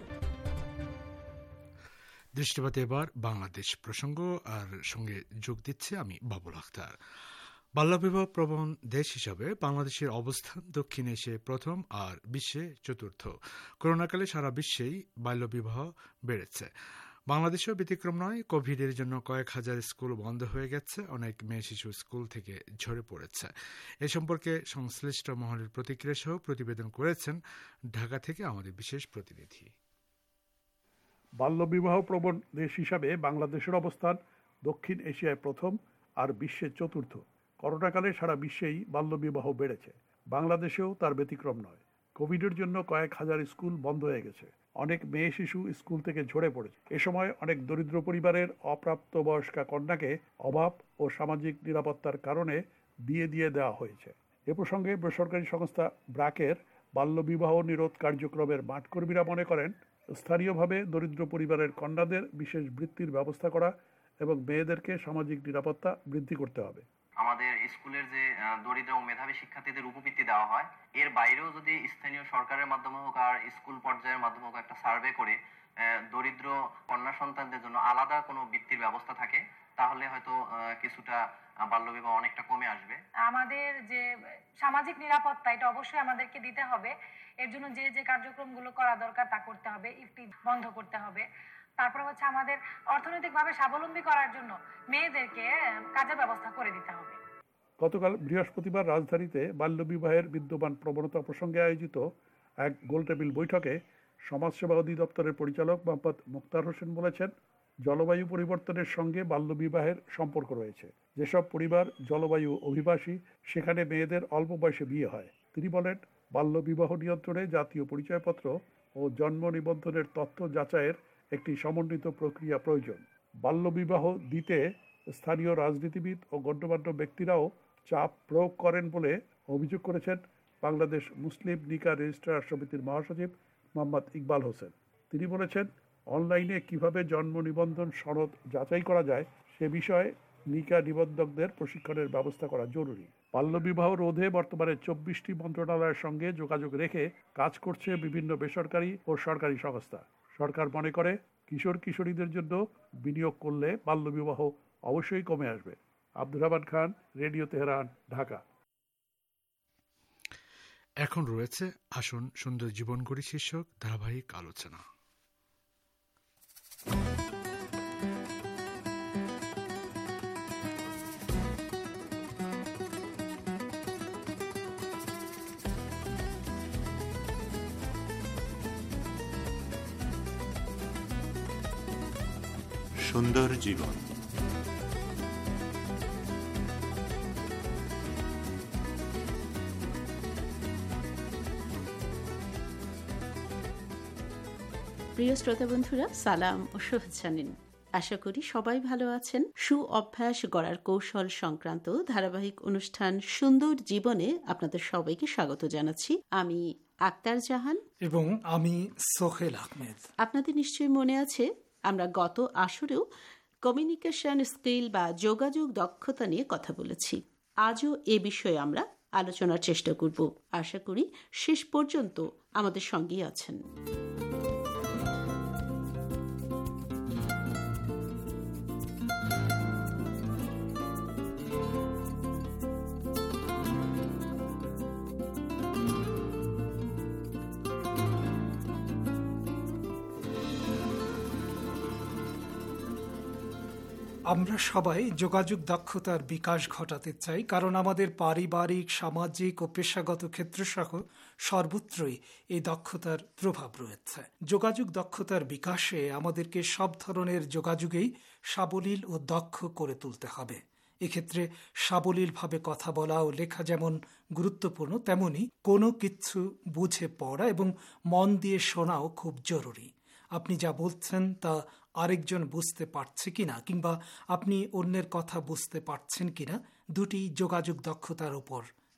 দৃষ্টিপাতে এবার বাংলাদেশ প্রসঙ্গ, আর সঙ্গে যোগ দিচ্ছে আমি বাবুল আখতার। বাল্যবিবাহ প্রবণ দেশ হিসাবে বাংলাদেশের অবস্থান দক্ষিণ এশিয়ায় প্রথম আর বিশ্বে চতুর্থ। করোনাকালে সারা বিশ্বেই বাল্যবিবাহ বেড়েছে, বাংলাদেশেও ব্যতিক্রম নয়। কোভিডের জন্য কয়েক হাজার স্কুল বন্ধ হয়ে গেছে, অনেক মেয়ে শিশু স্কুল থেকে ঝরে পড়েছে। এ সম্পর্কে সংশ্লিষ্ট মহলের প্রতিক্রিয়া সহ প্রতিবেদন করেছেন ঢাকা থেকে আমাদের বিশেষ প্রতিনিধি। বাল্যবিবাহ প্রবণ দেশ হিসাবে বাংলাদেশের অবস্থান দক্ষিণ এশিয়ায় প্রথম আর বিশ্বে চতুর্থ। করোনাকালে সারা বিশ্বেই বাল্যবিবাহ বেড়েছে, বাংলাদেশেও তার ব্যতিক্রম নয়। কোভিডের জন্য কয়েক হাজার স্কুল বন্ধ হয়ে গেছে, অনেক মেয়ে শিশু স্কুল থেকে ঝরে পড়েছে। এ সময় অনেক দরিদ্র পরিবারের অপ্রাপ্তবয়স্কা কন্যাকে অভাব ও সামাজিক নিরাপত্তার কারণে বিয়ে দিয়ে দেওয়া হয়েছে। এ প্রসঙ্গে বেসরকারি সংস্থা ব্র্যাকের বাল্যবিবাহ নিরোধ কার্যক্রমের মাঠকর্মীরা মনে করেন, স্থানীয়ভাবে দরিদ্র পরিবারের কন্যাদের বিশেষ বৃত্তির ব্যবস্থা করা এবং মেয়েদেরকে সামাজিক নিরাপত্তা বৃদ্ধি করতে হবে। আমাদের স্কুলের যে দরিদ্র ও মেধাবী শিক্ষার্থীদের উপবৃত্তি দেওয়া হয়, এর বাইরেও যদি স্থানীয় সরকারের মাধ্যমে হোক আর স্কুল পর্যায়ের মাধ্যমে হোক একটা সার্ভে করে দরিদ্র কন্যা সন্তানদের জন্য আলাদা কোনো বৃত্তির ব্যবস্থা থাকে, তাহলে হয়তো কিছুটা বাল্যবিবাহ অনেকটা কমে আসবে। আমাদের যে সামাজিক নিরাপত্তা, এটা অবশ্যই আমাদেরকে দিতে হবে। এর জন্য যে যে কার্যক্রমগুলো করা দরকার তা করতে হবে, ইফতি বন্ধ করতে হবে। তারপর হচ্ছে আমাদের অর্থনৈতিকভাবে স্বাবলম্বী করার জন্য মেয়েদেরকে কাজের ব্যবস্থা করে দিতে হবে। গতকাল বৃহস্পতিবার রাজধানীতে বাল্যবিবাহের বিদ্যমান প্রবণতা প্রসঙ্গে আয়োজিত এক গোলটেবিল বৈঠকে সমাজসেবা অধিদপ্তরের পরিচালক মোহাম্মদ মুক্তার হোসেন বলেছেন, জলবায়ু পরিবর্তনের সঙ্গে বাল্যবিবাহের সম্পর্ক রয়েছে। যেসব পরিবার জলবায়ু অভিবাসী, সেখানে মেয়েদের অল্প বয়সে বিয়ে হয়। তিনি বলেন, বাল্যবিবাহ নিয়ন্ত্রণে জাতীয় পরিচয়পত্র ও জন্ম নিবন্ধনের তথ্য যাচাইয়ের একটি সমন্বিত প্রক্রিয়া প্রয়োজন। বাল্যবিবাহ দিতে স্থানীয় রাজনীতিবিদ ও গণ্যমান্য ব্যক্তিরাও চাপ প্রয়োগ করেন বলে অভিযোগ করেছেন বাংলাদেশ মুসলিম নিকা রেজিস্ট্রার সমিতির মহাসচিব মোহাম্মদ ইকবাল হোসেন। তিনি বলেছেন, অনলাইনে কিভাবে জন্ম নিবন্ধন সনদ যাচাই করা যায় সে বিষয়ে নিকা নিবন্ধকদের প্রশিক্ষণের ব্যবস্থা করা জরুরি। বাল্যবিবাহ রোধে বর্তমানে চব্বিশটি মন্ত্রণালয়ের সঙ্গে যোগাযোগ রেখে কাজ করছে বিভিন্ন বেসরকারি ও সরকারি সংস্থা। সরকার মনে করে, কিশোর কিশোরীদের জন্য বিনিয়োগ করলে বাল্যবিবাহ অবশ্যই কমে আসবে। Abdur Rahman Khan, radio Tehran, Dhaka. এখন রয়েছে আসুন সুন্দর জীবন গড়ি শীর্ষক ধারাবাহিক আলোচনা। সুন্দর জীবন। প্রিয় শ্রোতা বন্ধুরা, সালাম ও শুভেচ্ছা নিন। আশা করি সবাই ভালো আছেন। সু অভ্যাস গড়ার কৌশল সংক্রান্ত ধারাবাহিক অনুষ্ঠান সুন্দর জীবনে আপনাদের সবাইকে স্বাগত জানাচ্ছি। আমি আক্তার জাহান এবং আমি সোহেল আহমেদ। আপনাদের নিশ্চয়ই মনে আছে, আমরা গত আসরেও কমিউনিকেশন স্কিল বা যোগাযোগ দক্ষতা নিয়ে কথা বলেছি। আজও এ বিষয়ে আমরা আলোচনার চেষ্টা করব। আশা করি শেষ পর্যন্ত আমাদের সঙ্গেই আছেন। আমরা সবাই যোগাযোগ দক্ষতার বিকাশ ঘটাতে চাই, কারণ আমাদের পারিবারিক, সামাজিক ও পেশাগত ক্ষেত্রসহ সর্বত্রই এই দক্ষতার প্রভাব রয়েছে। যোগাযোগ দক্ষতার বিকাশে আমাদেরকে সব ধরনের যোগাযোগেই সাবলীল ও দক্ষ করে তুলতে হবে। এক্ষেত্রে সাবলীলভাবে কথা বলা ও লেখা যেমন গুরুত্বপূর্ণ, তেমনি কোনো কিছু বুঝে পড়া এবং মন দিয়ে শোনাও খুব জরুরি। আপনি যা বলছেন তা আরেকজন বুঝতে পারছে কিনা, কিংবা আপনি অন্যের কথা বুঝতে পারছেন কিনা, দুটি যোগাযোগ দক্ষতার উপর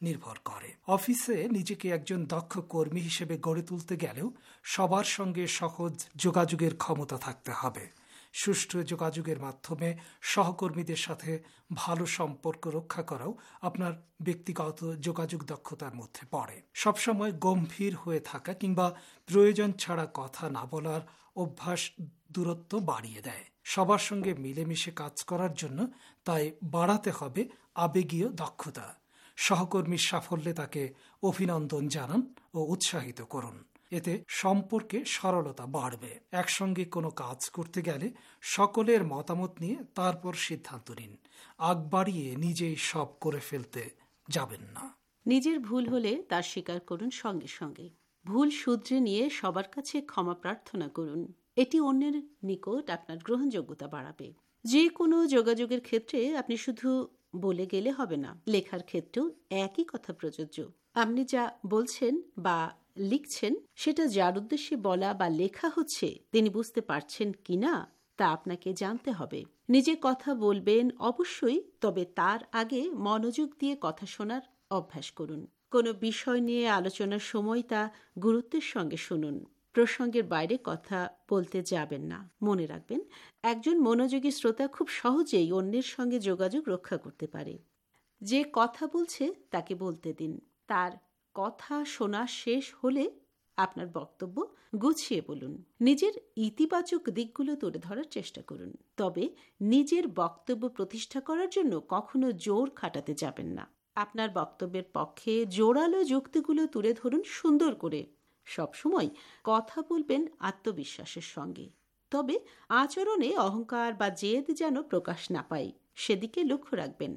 নির্ভর করে। অফিসে নিজেকে একজন দক্ষ কর্মী হিসেবে গড়ে তুলতে গেলেও সবার সঙ্গে সহজ যোগাযোগের ক্ষমতা থাকতে হবে। সুষ্ঠু যোগাযোগের মাধ্যমে সহকর্মীদের সাথে ভালো সম্পর্ক রক্ষা করাও আপনার ব্যক্তিগত যোগাযোগ দক্ষতার মধ্যে পড়ে। সবসময় গম্ভীর হয়ে থাকা কিংবা প্রয়োজন ছাড়া কথা না বলার অভ্যাস দূরত্ব বাড়িয়ে দেয়। সবার সঙ্গে মিলেমিশে কাজ করার জন্য তাই বাড়াতে হবে আবেগীয় দক্ষতা। সহকর্মীর সাফল্যে তাকে অভিনন্দন জানান ও উৎসাহিত করুন। এতে সম্পর্কে সরলতা বাড়বে। একসঙ্গে কোনো কাজ করতে গেলে সকলের মতামত নিয়ে তারপর সিদ্ধান্ত নিন। আগ বাড়িয়ে নিজেই সব করে ফেলতে যাবেন না। নিজের ভুল হলে তার স্বীকার করুন সঙ্গে সঙ্গে। ভুল শুধরে নিয়ে সবার কাছে ক্ষমা প্রার্থনা করুন। এটি অন্যের নিকট আপনার গ্রহণযোগ্যতা বাড়াবে। যে কোনো যোগাযোগের ক্ষেত্রে আপনি শুধু বলে গেলে হবে না, লেখার ক্ষেত্রেও একই কথা প্রযোজ্য। আপনি যা বলছেন বা লিখছেন সেটা যার উদ্দেশ্যে বলা বা লেখা হচ্ছে তিনি বুঝতে পারছেন কিনা তা আপনাকে জানতে হবে। নিজে কথা বলবেন অবশ্যই, তবে তার আগে মনোযোগ দিয়ে কথা শোনার অভ্যাস করুন। কোনো বিষয় নিয়ে আলোচনার সময় তা গুরুত্বের সঙ্গে শুনুন। প্রসঙ্গের বাইরে কথা বলতে যাবেন না। মনে রাখবেন, একজন মনোযোগী শ্রোতা খুব সহজেই অন্যের সঙ্গে যোগাযোগ রক্ষা করতে পারে। যে কথা বলছে তাকে বলতে দিন। তার কথা শোনা শেষ হলে আপনার বক্তব্য গুছিয়ে বলুন। নিজের ইতিবাচক দিকগুলো তুলে ধরার চেষ্টা করুন, তবে নিজের বক্তব্য প্রতিষ্ঠা করার জন্য কখনো জোর খাটাতে যাবেন না। আপনার বক্তব্যের পক্ষে জোরালো যুক্তিগুলো তুলে ধরুন সুন্দর করে। সবসময় কথা বলবেন আত্মবিশ্বাসের সঙ্গে, তবে আচরণে অহংকার বা জেদ যেন প্রকাশ না পায় সেদিকে লক্ষ্য রাখবেন।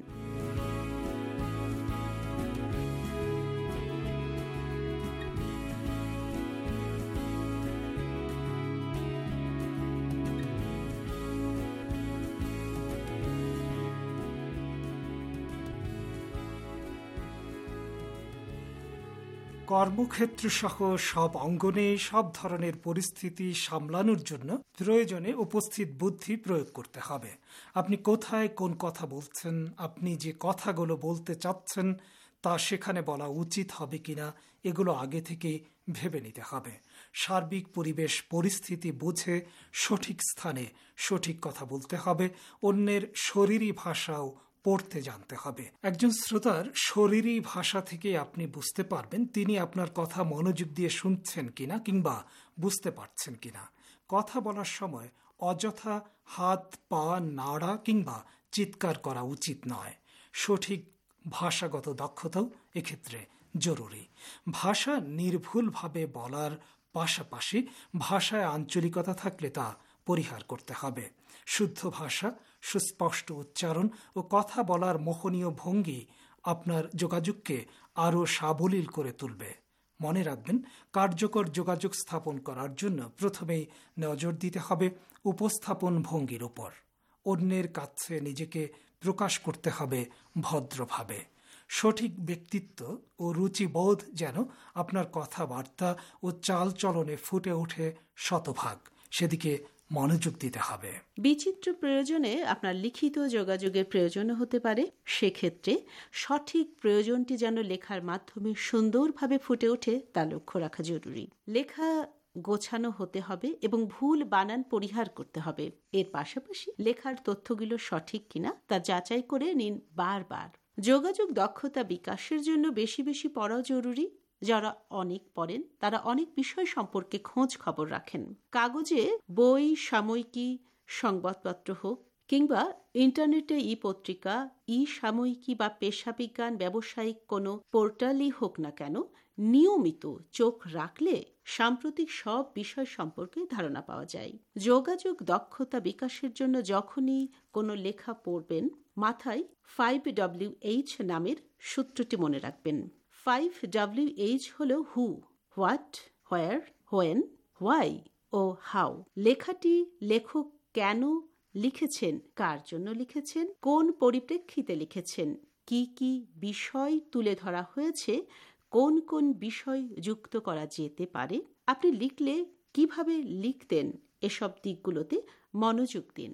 কর্মক্ষেত্র সহ সব অঙ্গনে সব ধরনের পরিস্থিতি সামলানোর জন্য প্রয়োজনে উপস্থিত বুদ্ধি প্রয়োগ করতে হবে। আপনি কোথায় কোন কথা বলছেন, আপনি যে কথাগুলো বলতে চাচ্ছেন তা সেখানে বলা উচিত হবে কিনা এগুলো আগে থেকে ভেবে নিতে হবে। সার্বিক পরিবেশ পরিস্থিতি বুঝে সঠিক স্থানে সঠিক কথা বলতে হবে। অন্যের শরীরী ভাষাও পড়তে জানতে হবে। একজন শ্রোতার শরীরী ভাষা থেকে আপনি বুঝতে পারবেন তিনি আপনার কথা মনোযোগ দিয়ে শুনছেন কিনা কিংবা বুঝতে পারছেন কিনা। কথা বলার সময় অযথা হাত পা নাড়া কিংবা চিৎকার করা উচিত নয়। সঠিক ভাষাগত দক্ষতাও এক্ষেত্রে জরুরি। ভাষা নির্ভুলভাবে বলার পাশাপাশি ভাষায় আঞ্চলিকতা থাকলে তা পরিহার করতে হবে। শুদ্ধ ভাষা, সুস্পষ্ট উচ্চারণ ও কথা বলার মোহনীয় ভঙ্গি আপনার যোগাযোগকে আরও সাবলীল করে তুলবে। মনে রাখবেন, কার্যকর যোগাযোগ স্থাপন করার জন্য প্রথমেই নজর দিতে হবে উপস্থাপন ভঙ্গির উপর। অন্যের কাছে নিজেকে প্রকাশ করতে হবে ভদ্রভাবে। সঠিক ব্যক্তিত্ব ও রুচিবোধ যেন আপনার কথাবার্তা ও চালচলনে ফুটে ওঠে শতভাগ, সেদিকে মনোযোগ দিতে হবে। বিচিত্র প্রয়োজনে আপনার লিখিত যোগাযোগের প্রয়োজন হতে পারে। সেক্ষেত্রে সঠিক প্রয়োজনটি যেন লেখার মাধ্যমে সুন্দরভাবে ফুটে ওঠে তা লক্ষ্য রাখা জরুরি। লেখা গোছানো হতে হবে এবং ভুল বানান পরিহার করতে হবে। এর পাশাপাশি লেখার তথ্যগুলো সঠিক কিনা তা যাচাই করে নিন বারবার। যোগাযোগ দক্ষতা বিকাশের জন্য বেশি বেশি পড়াও জরুরি। যারা অনেক পড়েন তারা অনেক বিষয় সম্পর্কে খোঁজ খবর রাখেন। কাগজে বই, সাময়িকী, সংবাদপত্র হোক কিংবা ইন্টারনেটে ই পত্রিকা, ই সাময়িকী বা পেশাবিজ্ঞান ব্যবসায়িক কোনো পোর্টালই হোক না কেন, নিয়মিত চোখ রাখলে সাম্প্রতিক সব বিষয় সম্পর্কে ধারণা পাওয়া যায়। যোগাযোগ দক্ষতা বিকাশের জন্য যখনই কোনো লেখা পড়বেন, মাথায় ফাইভ ডব্লিউ এইচ নামের সূত্রটি মনে রাখবেন। ফাইভ ডব্লিউ এইচ হল who, what, where, when, why ও হাউ। লেখাটি লেখক কেন লিখেছেন, কার জন্য লিখেছেন, কোন পরিপ্রেক্ষিতে লিখেছেন, কি কি বিষয় তুলে ধরা হয়েছে, কোন কোন বিষয় যুক্ত করা যেতে পারে, আপনি লিখলে কিভাবে লিখতেন, এসব দিকগুলোতে মনোযোগ দিন।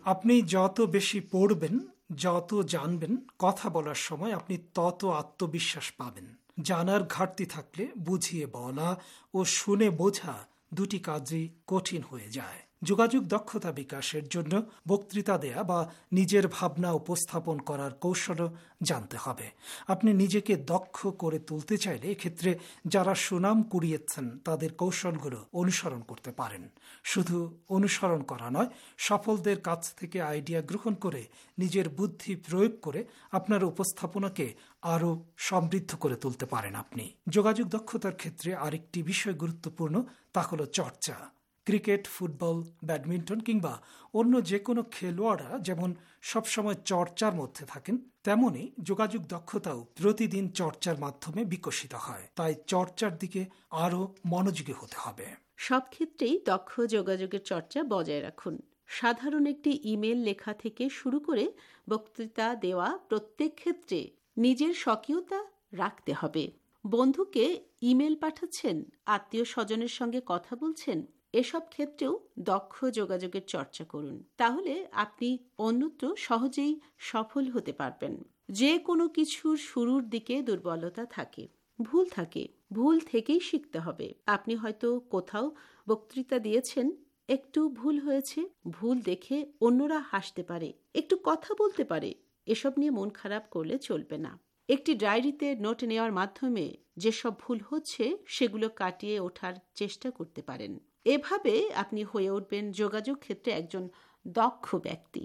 আপনি যত বেশি পড়বেন, যত জানবেন, কথা বলার সময় আপনি তত আত্মবিশ্বাস পাবেন। জানার ঘাটতি থাকলে বুঝিয়ে বলা ও শুনে বোঝা দুটি কাজই কঠিন হয়ে যায়। যোগাযোগ দক্ষতা বিকাশের জন্য বক্তৃতা দেয়া বা নিজের ভাবনা উপস্থাপন করার কৌশলও জানতে হবে। আপনি নিজেকে দক্ষ করে তুলতে চাইলে এক্ষেত্রে যারা সুনাম কুড়িয়েছেন তাদের কৌশলগুলো অনুসরণ করতে পারেন। শুধু অনুসরণ করা নয়, সফলদের কাছ থেকে আইডিয়া গ্রহণ করে নিজের বুদ্ধি প্রয়োগ করে আপনার উপস্থাপনাকে আরও সমৃদ্ধ করে তুলতে পারেন আপনি। যোগাযোগ দক্ষতার ক্ষেত্রে আরেকটি বিষয় গুরুত্বপূর্ণ, তা হলো চর্চা। ক্রিকেট, ফুটবল, ব্যাডমিন্টন কিংবা অন্য যে কোনো খেলোয়াড়রা যেমন সবসময় চর্চার মধ্যে থাকেন, তেমনি যোগাযোগ দক্ষতাও প্রতিদিন চর্চার মাধ্যমে বিকশিত হয়। তাই চর্চার দিকে আরও মনোযোগী হতে হবে। সব ক্ষেত্রেই দক্ষ যোগাযোগের চর্চা বজায় রাখুন। সাধারণ একটি ইমেল লেখা থেকে শুরু করে বক্তৃতা দেওয়া প্রত্যেক ক্ষেত্রে নিজের স্বকীয়তা রাখতে হবে। বন্ধুকে ইমেল পাঠাচ্ছেন, আত্মীয় স্বজনের সঙ্গে কথা বলছেন, এসব ক্ষেত্রেও দক্ষ যোগাযোগের চর্চা করুন। তাহলে আপনি অন্যত্র সহজেই সফল হতে পারবেন। যে কোনো কিছুর শুরুর দিকে দুর্বলতা থাকে, ভুল থাকে। ভুল থেকেই শিখতে হবে। আপনি হয়তো কোথাও বক্তৃতা দিয়েছেন, একটু ভুল হয়েছে, ভুল দেখে অন্যরা হাসতে পারে, একটু কথা বলতে পারে, এসব নিয়ে মন খারাপ করলে চলবে না। একটি ডায়েরিতে নোট নেওয়ার মাধ্যমে যেসব ভুল হচ্ছে সেগুলো কাটিয়ে ওঠার চেষ্টা করতে পারেন। এভাবে আপনি হয়ে উঠবেন যোগাযোগ ক্ষেত্রে একজন দক্ষ ব্যক্তি।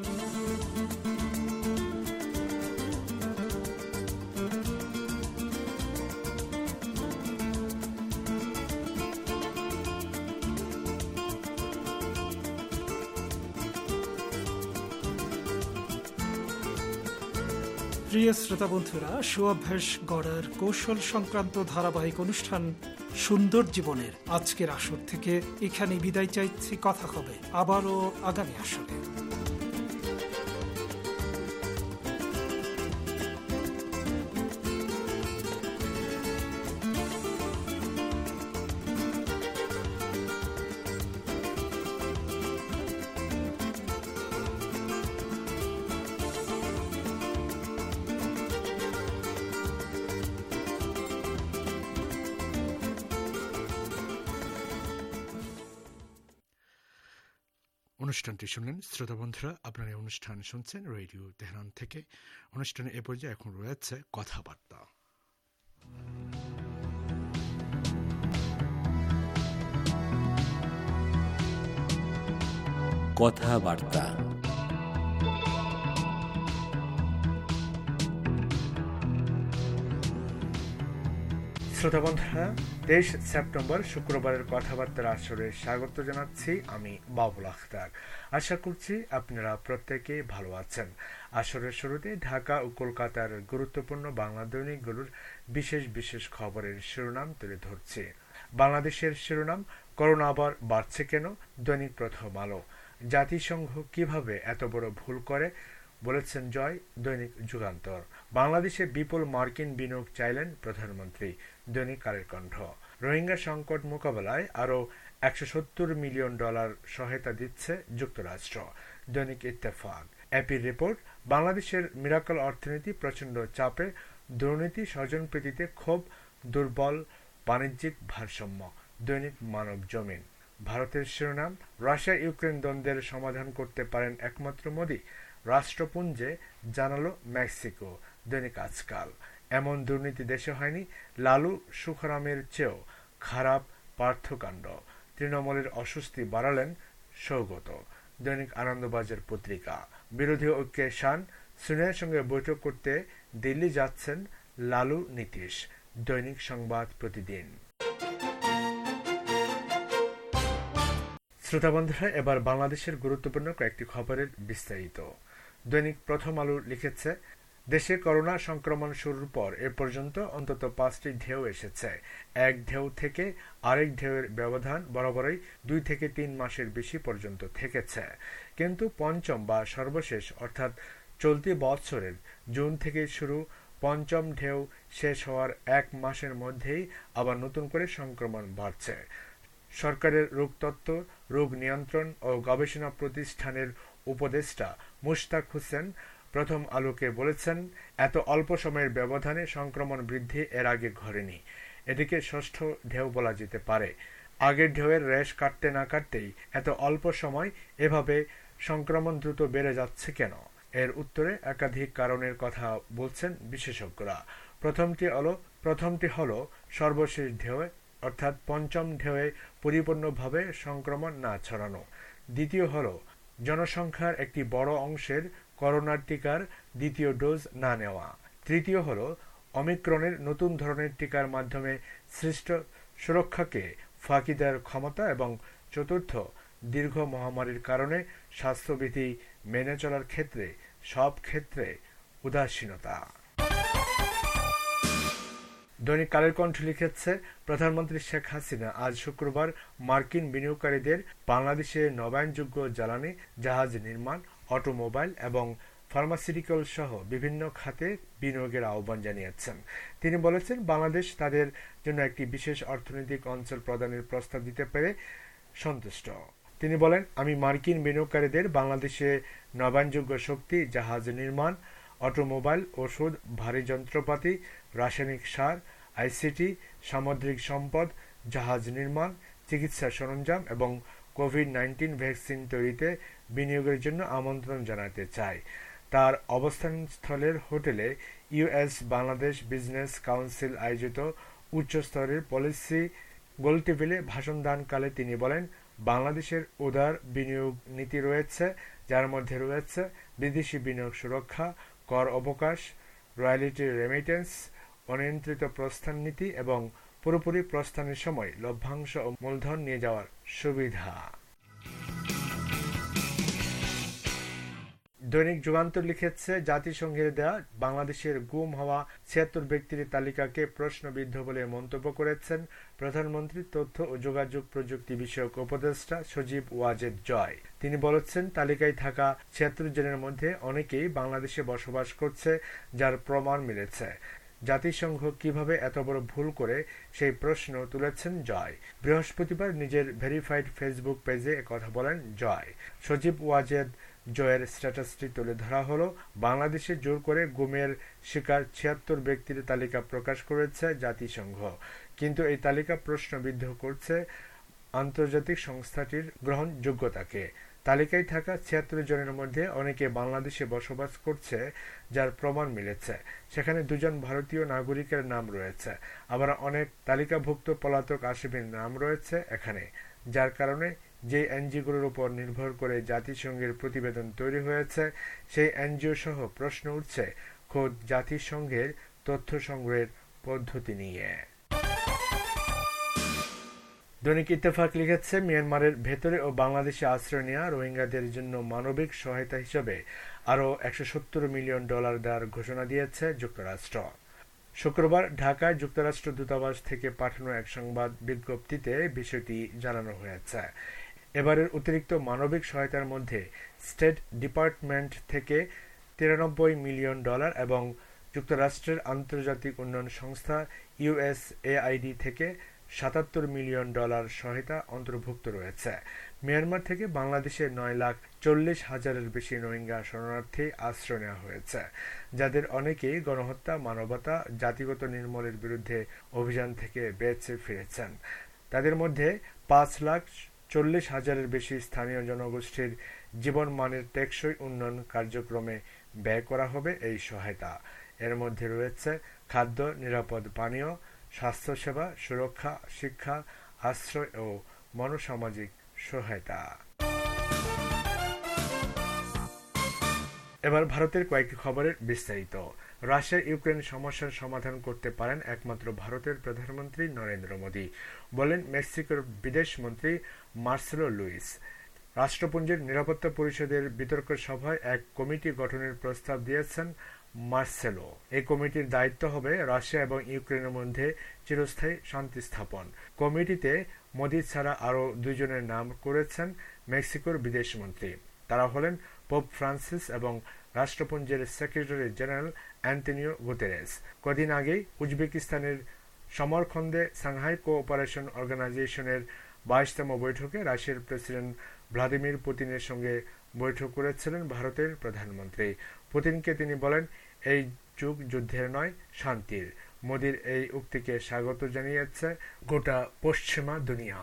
প্রিয় শ্রোতা বন্ধুরা, সুঅভ্যাস গড়ার কৌশল সংক্রান্ত ধারাবাহিক অনুষ্ঠান সুন্দর জীবনের আজকের আসর থেকে এখানে বিদায় চাইছি। কথা হবে আবারও আগামী আসরে। অনুষ্ঠানটি শুনলেন শ্রোতা বন্ধুরা। আপনারা এই অনুষ্ঠান শুনছেন রেডিও তেহরান থেকে। অনুষ্ঠানে এ পর্যায়ে এখন রয়েছে কথাবার্তা। কথাবার্তা শ্রোতা বন্ধুরা, তেইশ সেপ্টেম্বর শুক্রবারের কথাবার্তার আসরে স্বাগত জানাচ্ছি আমি বাবুল আখতার। আশা করছি আপনারা প্রত্যেকে ভালো আছেন। আসরের শুরুতে ঢাকা ও কলকাতার গুরুত্বপূর্ণ বাংলা দৈনিকগুলোর বিশেষ বিশেষ খবরের শিরোনাম তুলে ধরছি। বাংলাদেশের শিরোনাম, করোনা আবার বাড়ছে কেন? দৈনিক প্রথম আলো। জাতিসংঘ কিভাবে এত বড় ভুল করে, বলেছেন জয়। দৈনিক যুগান্তর। বাংলাদেশে বিপুল মার্কিন বিনিয়োগ চাইলেন প্রধানমন্ত্রী। দৈনিক কালের কণ্ঠ। রোহিঙ্গা সংকট মোকাবেলায় আরও একশো সত্তর মিলিয়ন ডলার সহায়তা দিচ্ছে যুক্তরাষ্ট্র। দৈনিক ইত্তেফাক। এপির রিপোর্ট, বাংলাদেশের মিরাকল অর্থনীতি প্রচণ্ড চাপে, দুর্নীতি, স্বজনপ্রীতিতে ক্ষোভ, দুর্বল বাণিজ্যিক ভারসাম্য। দৈনিক মানব জমিন। ভারতের শিরোনাম, রাশিয়া ইউক্রেন দ্বন্দ্বের সমাধান করতে পারেন একমাত্র মোদি, রাষ্ট্রপুঞ্জে জানালো মেক্সিকো। দৈনিক আজকাল। এমন দুর্নীতি দেশে হয়নি, লালু সুখরামের চেয়েও খারাপ পার্থকাণ্ড, তৃণমূলের অস্বস্তি বাড়ালেন সৌগত। দৈনিক আনন্দবাজার পত্রিকা। বিরোধী ঐক্যে শান, সোনিয়ার সঙ্গে বৈঠক করতে দিল্লি যাচ্ছেন লালু নীতীশ। দৈনিক সংবাদ প্রতিদিন। শ্রোতা বন্ধুরা, এবার বাংলাদেশের গুরুত্বপূর্ণ কয়েকটি খবরের বিস্তারিত। দৈনিক প্রথম আলো লিখেছে, দেশে করোনা সংক্রমণ শুরুর পর এ পর্যন্ত অন্তত পাঁচটি ঢেউ এসেছে। এক ঢেউ থেকে আরেক ঢেউয়ের ব্যবধান বরাবরই দুই থেকে তিন মাসের বেশি পর্যন্ত থেকেছে। কিন্তু পঞ্চম বা সর্বশেষ অর্থাৎ চলতি বছরের জুন থেকে শুরু পঞ্চম ঢেউ শেষ হওয়ার এক মাসের মধ্যেই আবার নতুন করে সংক্রমণ বাড়ছে। সরকারের রোগতত্ত্ব, রোগ নিয়ন্ত্রণ ও গবেষণা প্রতিষ্ঠানের উপদেষ্টা মুশতাক হোসেন প্রথম আলোকে বলেছেন, এত অল্প সময়ের ব্যবধানে সংক্রমণ বৃদ্ধি এর আগে ঘটেনি। এদিকে ষষ্ঠ ঢেউ বলা যেতে পারে। আগের ঢেউয়ের রেশ কাটতে না কাটতেই এত অল্প সময় এভাবে সংক্রমণ দ্রুত বেড়ে যাচ্ছে কেন? এর উত্তরে একাধিক কারণের কথা বলছেন বিশেষজ্ঞরা। প্রথমটি হলো প্রথমটি হলো সর্বশেষ ঢেউয়ে অর্থাৎ পঞ্চম ঢেউয়ে পরিপূর্ণভাবে সংক্রমণ না ছড়ানো। দ্বিতীয় হলো জনসংখ্যার একটি বড় অংশের করোনার টিকার দ্বিতীয় ডোজ না নেওয়া। তৃতীয় হলো অমিক্রনের নতুন ধরনের টিকার মাধ্যমে সৃষ্ট সুরক্ষাকে ফাঁকি দেওয়ার ক্ষমতা এবং চতুর্থ দীর্ঘ মহামারীর কারণে স্বাস্থ্যবিধি মেনে চলার ক্ষেত্রে সব ক্ষেত্রে উদাসীনতা। দৈনিক কালের কণ্ঠ লিখেছে, প্রধানমন্ত্রী শেখ হাসিনা আজ শুক্রবার মার্কিন বিনিয়োগকারীদের বাংলাদেশে নবায়নযোগ্য জ্বালানি, জাহাজ নির্মাণ, অটোমোবাইল এবং ফার্মাসিউটিক্যাল সহ বিভিন্ন খাতে বিনিয়োগের আহ্বান জানিয়েছেন। তিনি বলেছেন, বাংলাদেশ তাদের জন্য একটি বিশেষ অর্থনৈতিক অঞ্চল প্রদানের প্রস্তাব দিতে পেরে সন্তুষ্ট। তিনি বলেন, আমি মার্কিন বিনিয়োগকারীদের বাংলাদেশে নবায়নযোগ্য শক্তি, জাহাজ নির্মাণ, অটোমোবাইল, ওষুধ, ভারী যন্ত্রপাতি, রাসায়নিক সার, আইসিটি, সামুদ্রিক সম্পদ, জাহাজ নির্মাণ, চিকিৎসা সরঞ্জাম এবং কোভিড নাইন্টিন ভ্যাকসিন তৈরিতে বিনিয়োগের জন্য আমন্ত্রণ জানাতে চাই। তার অবস্থানস্থলের হোটেলে ইউএস বাংলাদেশ বিজনেস কাউন্সিল আয়োজিত উচ্চস্তরের পলিসি গোলটেবিলে ভাষণ দানকালে তিনি বলেন, বাংলাদেশের উদার বিনিয়োগ নীতি রয়েছে, যার মধ্যে রয়েছে বিদেশি বিনিয়োগ সুরক্ষা, কর অবকাশ, রয়্যালিটি রেমিটেন্স, অনিয়ন্ত্রিত প্রস্থান নীতি এবং পুরোপুরি প্রস্থানের সময় লভ্যাংশ ও মূলধন নিয়ে যাওয়ার সুবিধা। দৈনিক যুগান্তর লিখেছে, জাতিসংঘের দেয়া বাংলাদেশের গুম হওয়া ছিয়াত্তর ব্যক্তির তালিকাকে প্রশ্নবিদ্ধ বলে মন্তব্য করেছেন প্রধানমন্ত্রী তথ্য ও যোগাযোগ প্রযুক্তি বিষয়ক উপদেষ্টা সজীব ওয়াজেদ জয়। তিনি বলেছেন, তালিকায় থাকা ছিয়াত্তর জনের মধ্যে অনেকেই বাংলাদেশে বসবাস করছে, যার প্রমাণ মিলেছে। জাতিসংঘ কিভাবে এত বড় ভুল করে সেই প্রশ্ন তুলেছেন জয়। বৃহস্পতিবার নিজের ভেরিফাইড ফেসবুক পেজে একথা বলেন জয়। সজীব ওয়াজেদ জয়ের স্ট্যাটাসটি তুলে ধরা হলো, বাংলাদেশে জোর করে গুমের শিকার ছিয়াত্তর ব্যক্তির তালিকা প্রকাশ করেছে জাতিসংঘ, কিন্তু এই তালিকা প্রশ্নবিদ্ধ করছে আন্তর্জাতিক সংস্থাটির গ্রহণযোগ্যতাকে। তালিকায় থাকা ছিয়াত্তর জনের মধ্যে অনেকে বাংলাদেশে বসবাস করছে, যার প্রমাণ মিলেছে। সেখানে দুজন ভারতীয় নাগরিকের নাম রয়েছে, আবার অনেক তালিকাভুক্ত পলাতক আসামির নাম রয়েছে এখানে, যার কারণে যে এনজিওগুলোর উপর নির্ভর করে জাতিসংঘের প্রতিবেদন তৈরি হয়েছে সেই এনজিও সহ প্রশ্ন উঠছে খোদ জাতিসংঘের তথ্য সংগ্রহের পদ্ধতি নিয়ে। দৈনিক ইত্তেফাক লিখেছে, মিয়ানমারের ভেতরে ও বাংলাদেশে আশ্রয় নেওয়া রোহিঙ্গাদের জন্য মানবিক সহায়তা হিসেবে আরও একশো সত্তর মিলিয়ন ডলার দেওয়ার ঘোষণা দিয়েছে যুক্তরাষ্ট্র। শুক্রবার ঢাকায় যুক্তরাষ্ট্র দূতাবাস থেকে পাঠানো এক সংবাদ বিজ্ঞপ্তিতে বিষয়টি জানানো হয়েছে। এবারের অতিরিক্ত মানবিক সহায়তার মধ্যে স্টেট ডিপার্টমেন্ট থেকে তিরানব্বই মিলিয়ন ডলার এবং যুক্তরাষ্ট্রের আন্তর্জাতিক উন্নয়ন সংস্থা ইউএসএআইডি থেকে সাতাত্তর মিলিয়ন ডলার সহায়তা অন্তর্ভুক্ত রয়েছে। মিয়ানমার থেকে বাংলাদেশে নয় লাখ চল্লিশ হাজারের বেশি রোহিঙ্গা শরণার্থী আশ্রয় নেওয়া হয়েছে, যাদের অনেকেই গণহত্যা, মানবতা, জাতিগত নির্মূলের বিরুদ্ধে অভিযান থেকে বেঁচে ফিরেছেন। তাদের মধ্যে পাঁচ লাখ চল্লিশ হাজারের বেশি স্থানীয় জনগোষ্ঠীর জীবনমানের টেকসই উন্নয়ন কার্যক্রমে ব্যয় করা হবে এই সহায়তা। এর মধ্যে রয়েছে খাদ্য, নিরাপদ পানীয়, স্বাস্থ্যসেবা, সুরক্ষা, শিক্ষা, আশ্রয় ও মনোসামাজিক সহায়তা। এবার ভারতের কয়েকটি খবরের বিস্তারিত। রাশিয়া ইউক্রেন সমস্যার সমাধান করতে পারেন একমাত্র ভারতের প্রধানমন্ত্রী নরেন্দ্র মোদী, বলেন মেক্সিকোর বিদেশ মন্ত্রী মার্সেলো লুইস। রাষ্ট্রপুঞ্জের নিরাপত্তা পরিষদের বিতর্ক সভায় এক কমিটি গঠনের প্রস্তাব দিয়েছেন মার্সেলো। এই কমিটির দায়িত্ব হবে রাশিয়া এবং ইউক্রেনের মধ্যে চিরস্থায়ী শান্তি স্থাপন। কমিটিতে মোদী ছাড়া আরও দুইজনের নাম করেছেন মেক্সিকোর বিদেশ মন্ত্রী। তারা হলেন পোপ ফ্রান্সিস এবং রাষ্ট্রপুঞ্জের সেক্রেটারি জেনারেল অ্যান্টনিও গুতেরেস। কদিন আগেই উজবেকিস্তানের সমরখন্দে সাংহাই কোঅপারেশন অর্গানাইজেশনের বাইশতম বৈঠকে রাশিয়ার প্রেসিডেন্ট ভ্লাদিমির পুতিনের সঙ্গে বৈঠক করেছিলেন ভারতের প্রধানমন্ত্রী। পুতিনকে তিনি বলেন, এই যুগ যুদ্ধের নয়, শান্তির। মোদির এই উক্তিকে স্বাগত জানিয়েছে গোটা পশ্চিমা দুনিয়া।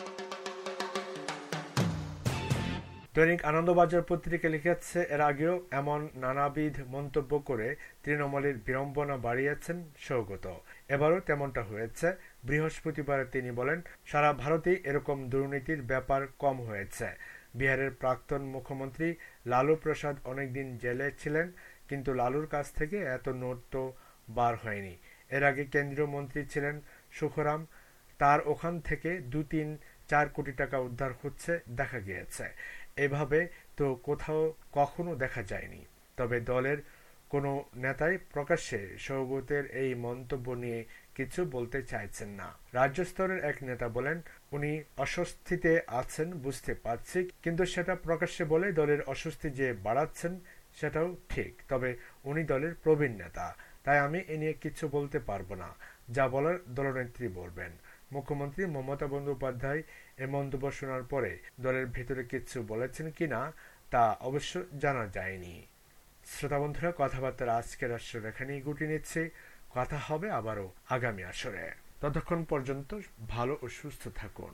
দৈনিক আনন্দবাজার পত্রিকা লিখেছে, এর আগেও এমন নানাবিধ মন্তব্য করে তৃণমূলের বিড়ম্বনা বাড়িয়েছেন সৌগত। এবারও তেমনটা হয়েছে। বৃহস্পতিবার তিনি বলেন, সারা ভারতেই এরকম দুর্নীতির ব্যাপার কম হয়েছে। বিহারের প্রাক্তন মুখ্যমন্ত্রী লালু প্রসাদ অনেকদিন জেলে ছিলেন, কিন্তু লালুর কাছ থেকে এত নোট তো বার হয়নি। এর আগে কেন্দ্রীয় মন্ত্রী ছিলেন সুখরাম, তার ওখান থেকে দু তিন চার কোটি টাকা উদ্ধার হচ্ছে দেখা গিয়েছে। এভাবে তো কোথাও কখনো দেখা যায়নি। তবে দলের কোনো নেতাই প্রকাশ্যে সৌগতের এই মন্তব্য নিয়ে কিছু বলতে চাইছেন না। রাজ্য স্তরের এক নেতা বলেন, উনি অস্বস্তিতে আছেন বুঝতে পারছি, কিন্তু সেটা প্রকাশ্যে বলে দলের অস্বস্তি যে বাড়াচ্ছেন সেটাও ঠিক। তবে উনি দলের প্রবীণ নেতা, তাই আমি এ নিয়ে কিছু বলতে পারবো না। যা বলার দলনেত্রী বলবেন। মুখ্যমন্ত্রী মমতা বন্দ্যোপাধ্যায় এ মন্তব্য শোনার পরে দলের ভেতরে কিছু বলেছেন কিনা তা অবশ্য জানা যায়নি। শ্রোতা বন্ধুরা, কথাবার্তার আজকের আসর এখানেই গুটিয়ে নিচ্ছে। কথা হবে আবারও আগামী আসরে। ততক্ষণ পর্যন্ত ভালো ও সুস্থ থাকুন।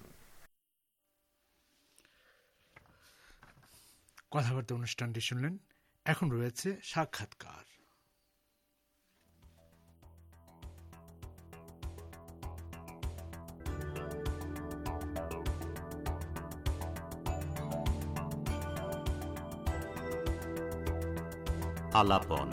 কথাবার্তা অনুষ্ঠানটি শুনলেন। এখন রয়েছে সাক্ষাৎকার। আলাপন।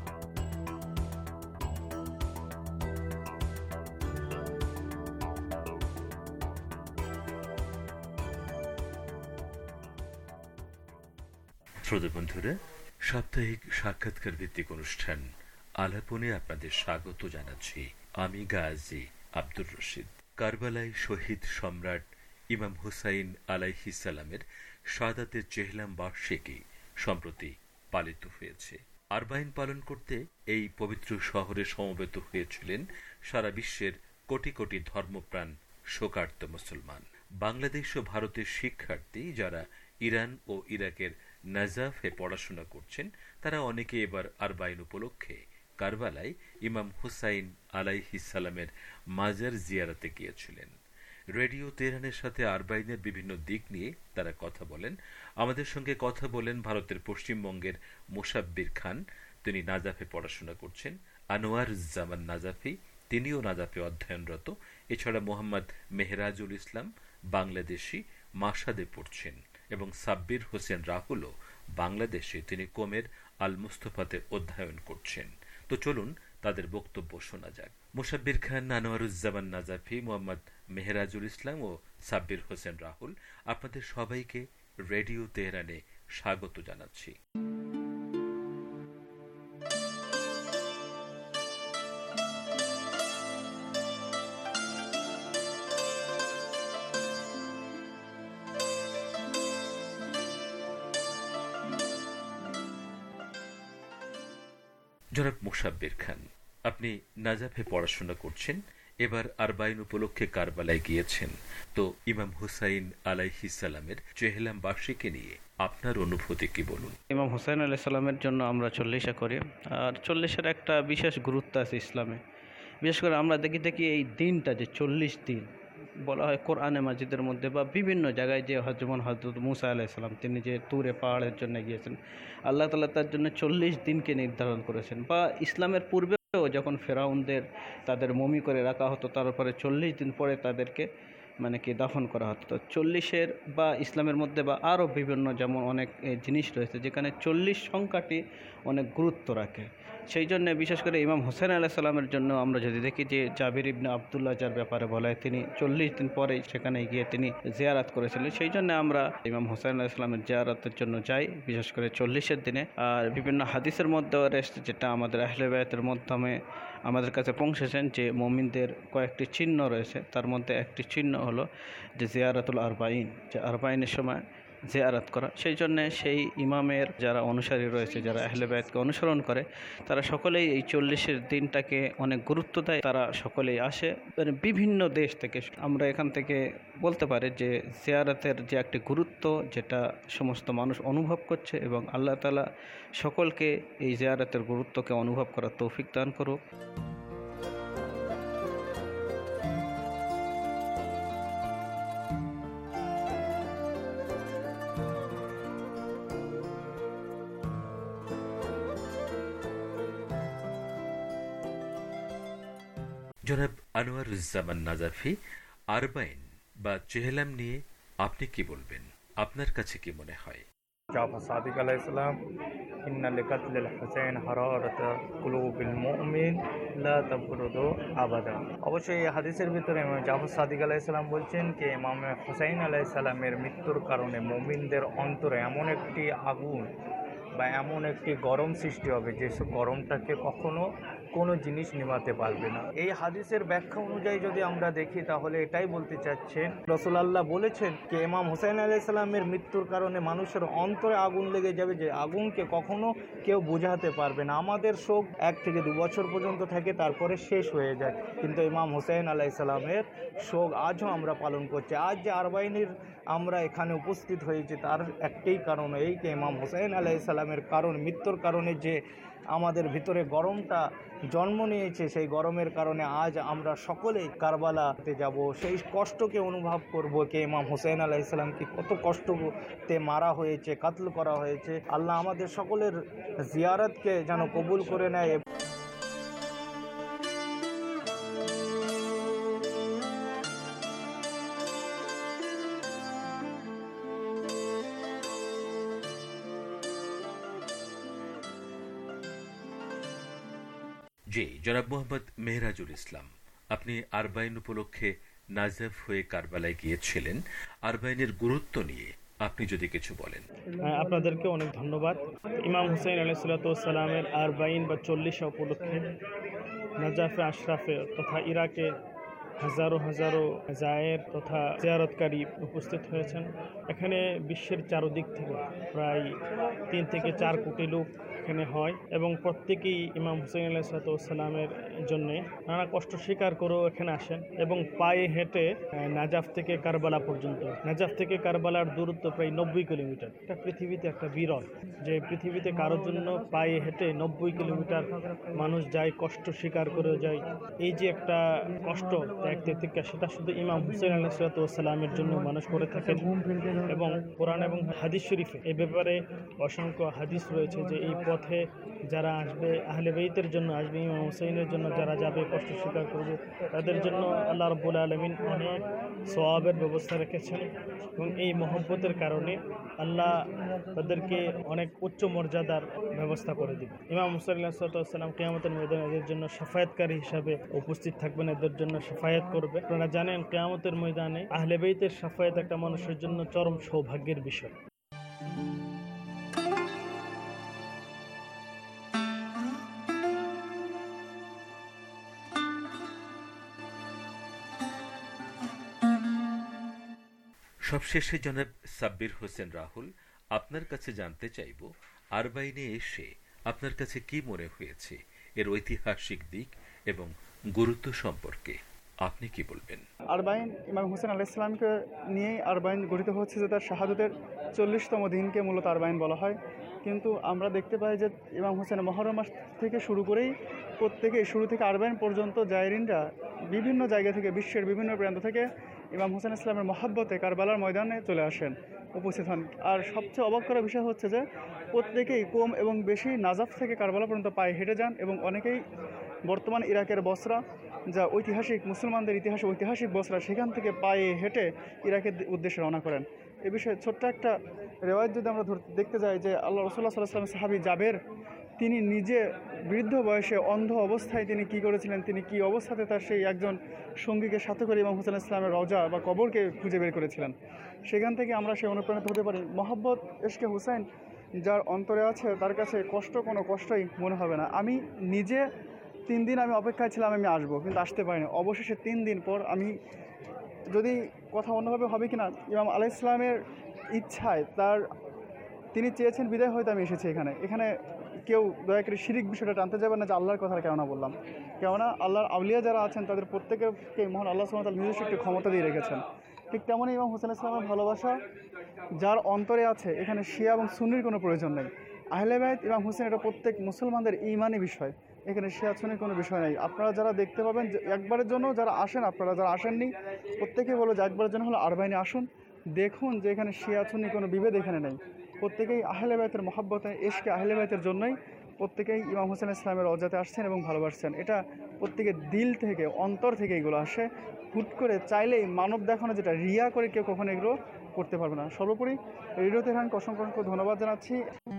শ্রোতা বন্ধুরা, সাপ্তাহিক সাক্ষাৎকার ভিত্তিক অনুষ্ঠান আলাপনে আপনাদের স্বাগত জানাচ্ছি। আমি গাজী আব্দুর রশিদ। কারবালায় শহীদ সম্রাট ইমাম হুসাইন আলাইহিস সালামের শাহাদাতের চেহলাম বার্ষিকী সম্প্রতি পালিত হয়েছে। আরবাইন পালন করতে এই পবিত্র শহরে সমবেত হয়েছিলেন সারা বিশ্বের কোটি কোটি ধর্মপ্রাণ শোকার্ত মুসলমান। বাংলাদেশ ও ভারতের শিক্ষার্থী যারা ইরান ও ইরাকের নাজাফে পড়াশোনা করছেন, তারা অনেকে এবার আরবাইন উপলক্ষে কারবালায় ইমাম হুসাইন আলাইহিস সালামের মাজার জিয়ারতে গিয়েছিলেন। রেডিও তেহরানের সাথে আরবাইনের বিভিন্ন দিক নিয়ে তারা কথা বলেন। আমাদের সঙ্গে কথা বলেন ভারতের পশ্চিমবঙ্গের মুসাব্বির খান, তিনি নাজাফে পড়াশোনা করছেন। আনোয়ার জামান নাজাফি, তিনিও নাজাফে অধ্যয়নরত। এছাড়া মোহাম্মদ মেহরাজুল ইসলাম বাংলাদেশি, মাসাদে পড়ছেন। এবং সাব্বির হোসেন রাহুলও বাংলাদেশে, তিনি কোমের আল মুস্তফাতে অধ্যয়ন করছেন। তো চলুন তাদের বক্তব্য শোনা যাক। মুসাব্বির খান, আনোয়ারুজ্জামান নাজাফি, মোহাম্মদ মেহরাজুল ইসলাম ও সাব্বির হোসেন রাহুল, আপনাদের সবাইকে রেডিও তেহরানে স্বাগত জানাচ্ছি। জনাব মুসাব্বির খান, আপনি নাজাফে পড়াশোনা করছেন, এবার আরবাইন উপলক্ষে কারবালায় গিয়েছেন। তো ইমাম হুসাইন আলাইহিস সালামের চেহলাম বার্ষিকী নিয়ে আপনার অনুভূতি কি বলুন। ইমাম হুসাইন আলাইহিস সালামের জন্য আমরা চল্লিশা করি, আর চল্লিশের একটা বিশেষ গুরুত্ব আছে ইসলামে। বিশেষ করে আমরা দেখি দেখি এই দিনটা যে চল্লিশ দিন বলা হয় কোরআনে মাজিদের মধ্যে বা বিভিন্ন জায়গায়, যে যেমন হযরত মুসা আলাইহিস সালাম তিনি যে তুরে পাহাড়ের জন্য গিয়েছেন, আল্লাহ তাআলা তার জন্য চল্লিশ দিনকে নির্ধারণ করেছেন। বা ইসলামের পূর্বেও যখন ফেরাউনদের তাদের মমি করে রাখা হতো, তারপরে চল্লিশ দিন পরে তাদেরকে মানে কি দাফন করা হতো। তো চল্লিশের বা ইসলামের মধ্যে বা আরও বিভিন্ন যেমন অনেক জিনিস রয়েছে যেখানে চল্লিশ সংখ্যাটি অনেক গুরুত্ব রাখে। সেই জন্য বিশেষ করে ইমাম হুসাইন আলাইহিস সালামের জন্য আমরা যদি দেখি যে জাবির ইবনে আবদুল্লাহ যার ব্যাপারে বলা হয়, তিনি চল্লিশ দিন পরে সেখানে গিয়ে তিনি জিয়ারাত করেছিলেন। সেই জন্য আমরা ইমাম হুসাইন আলাইহিস সালামের জিয়ারাতের জন্য যাই, বিশেষ করে চল্লিশের দিনে। আর বিভিন্ন হাদিসের মধ্যে রয়েছে, যেটা আমাদের আহলে বায়াতের মাধ্যমে আমাদের কাছে পৌঁছেছেন, যে মুমিনদের কয়েকটি চিহ্ন রয়েছে। তার মধ্যে একটি চিহ্ন হলো যে জিয়ারাতুল আরবাইন, যে আরবাইনের সময় জিয়ারত করা। সেই জন্য সেই ইমামের যারা অনুসারী রয়েছে, যারা আহলে বায়াতকে অনুসরণ করে, তারা সকলেই এই চল্লিশের দিনটাকে অনেক গুরুত্ব দেয়। তারা সকলেই আসে মানে বিভিন্ন দেশ থেকে। আমরা এখান থেকে বলতে পারি যে জিয়ারতের যে একটি গুরুত্ব, যেটা সমস্ত মানুষ অনুভব করছে, এবং আল্লাহ তাআলা সকলকে এই জিয়ারতের গুরুত্বকে অনুভব করার তৌফিক দান করুক। জনাব আনোয়ারুজ্জামান নাজাফি, আরবাইন বা চেহলাম নিয়ে আপনি কি বলবেন? আপনার কাছে কি মনে হয়? জাফর সাদিক আলাইহিস সালাম ইন্না লিকাতলিল হুসাইন হারারাত কুলুবিল মুমিন লা তাবরুদু আবাদা। অবশ্যই এই হাদিসের ভিতরে জাফর সাদিক আলাইহিস সালাম বলছেন যে ইমাম হুসাইন আলাইহিস সালামের মৃত্যুর কারণে মুমিনদের অন্তরে এমন একটি আগুন বা এমন একটি গরম সৃষ্টি হবে যে গরমটাকে কখনো কোনো জিনিস নিভাতে পারবে না। এই হাদিসের ব্যাখ্যা অনুযায়ী যদি আমরা দেখি তাহলে এটাই বলতে চাচ্ছেন, রাসূলুল্লাহ বলেছেন যে ইমাম হুসাইন আলাইহিস সালামের মৃত্যুর কারণে মানুষের অন্তরে আগুন লেগে যাবে, যে আগুনকে কখনো কেউ বুঝাতে পারবে না। আমাদের শোক এক থেকে দু বছর পর্যন্ত থাকে, তারপরে শেষ হয়ে যায়, কিন্তু ইমাম হুসাইন আলাইহিস সালামের শোক আজও আমরা পালন করছি। আজ যে আরবাইনের আমরা এখানে উপস্থিত হয়েছি তার একটাই কারণ, এই যে ইমাম হুসাইন আলাইহিস সালামের কারণ মৃত্যুর কারণে যে আমাদের ভিতরে গরমটা জন্ম নিয়েছে, সেই গরমের কারণে আজ আমরা সকলেই কারবালাতে যাব, সেই কষ্টকে অনুভব করব কে ইমাম হুসাইন আলাইহিস সালাম কি কত কষ্টতে মারা হয়েছে, কাতল করা হয়েছে। আল্লাহ আমাদের সকলের জিয়ারতকে যেন কবুল করে নেয়। জি, জনাব মোহাম্মদ মেহরাজুল ইসলাম, আপনি আরবাইন উপলক্ষে নাজাফ হয়ে কারবালায় গিয়েছিলেন। আরবাইনের গুরুত্ব নিয়ে আপনি যদি কিছু বলেন। আপনাদেরকে অনেক ধন্যবাদ। ইমাম হুসাইন আলাইহিসসালামের আরবাইন বা চল্লিশা উপলক্ষে নাজাফে আশরাফে তথা ইরাকে হাজারো হাজারো জায়ের তথা জিয়ারতকারী উপস্থিত হয়েছেন। এখানে বিশ্বের চারদিক থেকে প্রায় তিন থেকে চার কোটি লোক এখানে হয়, এবং প্রত্যেকেই ইমাম হুসাইন আলাইহিসসালামের জন্য নানা কষ্ট স্বীকার করেও এখানে আসেন, এবং পায়ে হেঁটে নাজাফ থেকে কারবালা পর্যন্ত। নাজাফ থেকে কারবালার দূরত্ব প্রায় নব্বই কিলোমিটার। এটা পৃথিবীতে একটা বিরল, যে পৃথিবীতে কারোর জন্য পায়ে হেঁটে নব্বই কিলোমিটার মানুষ যায়, কষ্ট স্বীকার করে যায়। এই যে একটা কষ্ট ত্যাগ তিতিক্ষা, সেটা শুধু ইমাম হুসাইন আলাইহিসসালামের জন্য মানুষ করে থাকেন। এবং কোরআন এবং হাদিস শরীফে এই ব্যাপারে অসংখ্য হাদিস রয়েছে যে এই পথে যারা আসবে, আহলে বেইতের জন্য আসবে, ইমাম হুসাইনের জন্য যারা যাবে, কষ্ট স্বীকার করবে, তাদের জন্য আল্লাহ রাব্বুল আলামিন অনেক সওয়াবের ব্যবস্থা রেখেছেন। এবং এই মহব্বতের কারণে আল্লাহ তাদেরকে অনেক উচ্চ মর্যাদার ব্যবস্থা করে দিবে। ইমাম হুসাইন আলাইহিস সালাম কিয়ামতের ময়দানে এদের জন্য শাফায়াতকারী হিসাবে উপস্থিত থাকবেন, এদের জন্য শাফায়াত করবে। আপনারা জানেন কিয়ামতের ময়দানে আহলে বেইতের শাফায়াত একটা মানুষের জন্য চরম সৌভাগ্যের বিষয়। সবশেষে জনাব সাব্বির হোসেন রাহুল, আপনার কাছে জানতে চাইব, আরবাইনে এসে আপনার কাছে কি মনে হয়েছে, এর ঐতিহাসিক দিক এবং গুরুত্ব সম্পর্কে আপনি কি বলবেন? আরবাইন ইমাম হুসাইন আলাইহিস সালামকে নিয়েই আরবাইন গঠিত হচ্ছে, যে তার শাহাদতের চল্লিশতম দিনকে মূলত আরবাইন বলা হয়। কিন্তু আমরা দেখতে পাই যে ইমাম হুসাইন মহরম মাস থেকে শুরু করেই প্রত্যেকে শুরু থেকে আরবাইন পর্যন্ত জায়রিনরা বিভিন্ন জায়গা থেকে, বিশ্বের বিভিন্ন প্রান্ত থেকে ইমাম হুসাইন ইসলামের মহাব্বতে কারবালার ময়দানে চলে আসেন, উপস্থিত হন। আর সবচেয়ে অবাক করার বিষয় হচ্ছে যে প্রত্যেকেই কম এবং বেশি নাজাফ থেকে কারবালা পর্যন্ত পায়ে হেঁটে যান, এবং অনেকেই বর্তমান ইরাকের বসরা, যা ঐতিহাসিক মুসলমানদের ইতিহাসে ঐতিহাসিক বসরা, সেখান থেকে পায়ে হেঁটে ইরাকের উদ্দেশ্যে রওনা করেন। এ বিষয়ে ছোট্ট একটা রেওয়ায়ত যদি আমরা দেখতে যাই, যে আল্লাহ রাসূলুল্লাহ সাল্লাল্লাহু আলাইহি ওয়াসাল্লাম সাহাবী জাবের, তিনি নিজে বৃদ্ধ বয়সে অন্ধ অবস্থায় তিনি কি করেছিলেন, তিনি কি অবস্থাতে তার সেই একজন সঙ্গীকে সাথে করে ইমাম হুসাইন ইসলামের রওজা বা কবরকে খুঁজে বের করেছিলেন। সেখান থেকে আমরা সেই অনুপ্রাণিত হতে পারি। মহব্বত ইশকে হুসাইন যার অন্তরে আছে, তার কাছে কষ্ট কোনো কষ্টই মনে হবে না। আমি নিজে তিন দিন আমি অপেক্ষায় ছিলাম আমি আসবো, কিন্তু আসতে পারিনি। অবশেষে তিন দিন পর আমি, যদি কথা অন্যভাবে হবে কিনা, ইমাম আলাইহিস সালামের ইচ্ছায় তার তিনি চেয়েছেন বিদায় হয়তো আমি এসেছি এখানে এখানে কেউ দয়া করে শিরিক বিষয়টা টানতে যাবে না যে আল্লাহর কথা কেননা বললাম, কেননা আল্লাহর আউলিয়া যারা আছেন তাদের প্রত্যেকেরকে মহান আল্লাহ সুবহানাহু ওয়া তাআলা নিজস্ব একটি ক্ষমতা দিয়ে রেখেছেন। ঠিক তেমনই ইমাম হোসেন ইসলামের ভালোবাসা যার অন্তরে আছে, এখানে শিয়া এবং সুন্নির কোনো প্রয়োজন নেই। আহলে বাইত ইমাম হোসেন এটা প্রত্যেক মুসলমানদের ঈমানি বিষয়, এখানে শিয়া সুন্নির কোনো বিষয় নেই। আপনারা যারা দেখতে পাবেন যে একবারের জন্য যারা আসেন, আপনারা যারা আসেননি প্রত্যেকে বলো যে একবারের জন্য হলো আরবাইনে আসুন, দেখুন যে এখানে শিয়া সুন্নি কোনো বিভেদ এখানে নেই। প্রত্যেকেই আহলে বাইতের মহাব্বতে এশকে আহলে বাইতের জন্যই প্রত্যেকেই ইমাম হোসেন ইসলামের রওজাতে আসছেন এবং ভালোবাসছেন। এটা প্রত্যেকের দিল থেকে অন্তর থেকে এগুলো আসে, হুট করে চাইলেই মানব দেখানো যেটা রিয়া করে কেউ কখনো এগুলো করতে পারবে না। সর্বোপরি রেডিও তেহরানকে অসংখ্য অসংখ্য ধন্যবাদ জানাচ্ছি।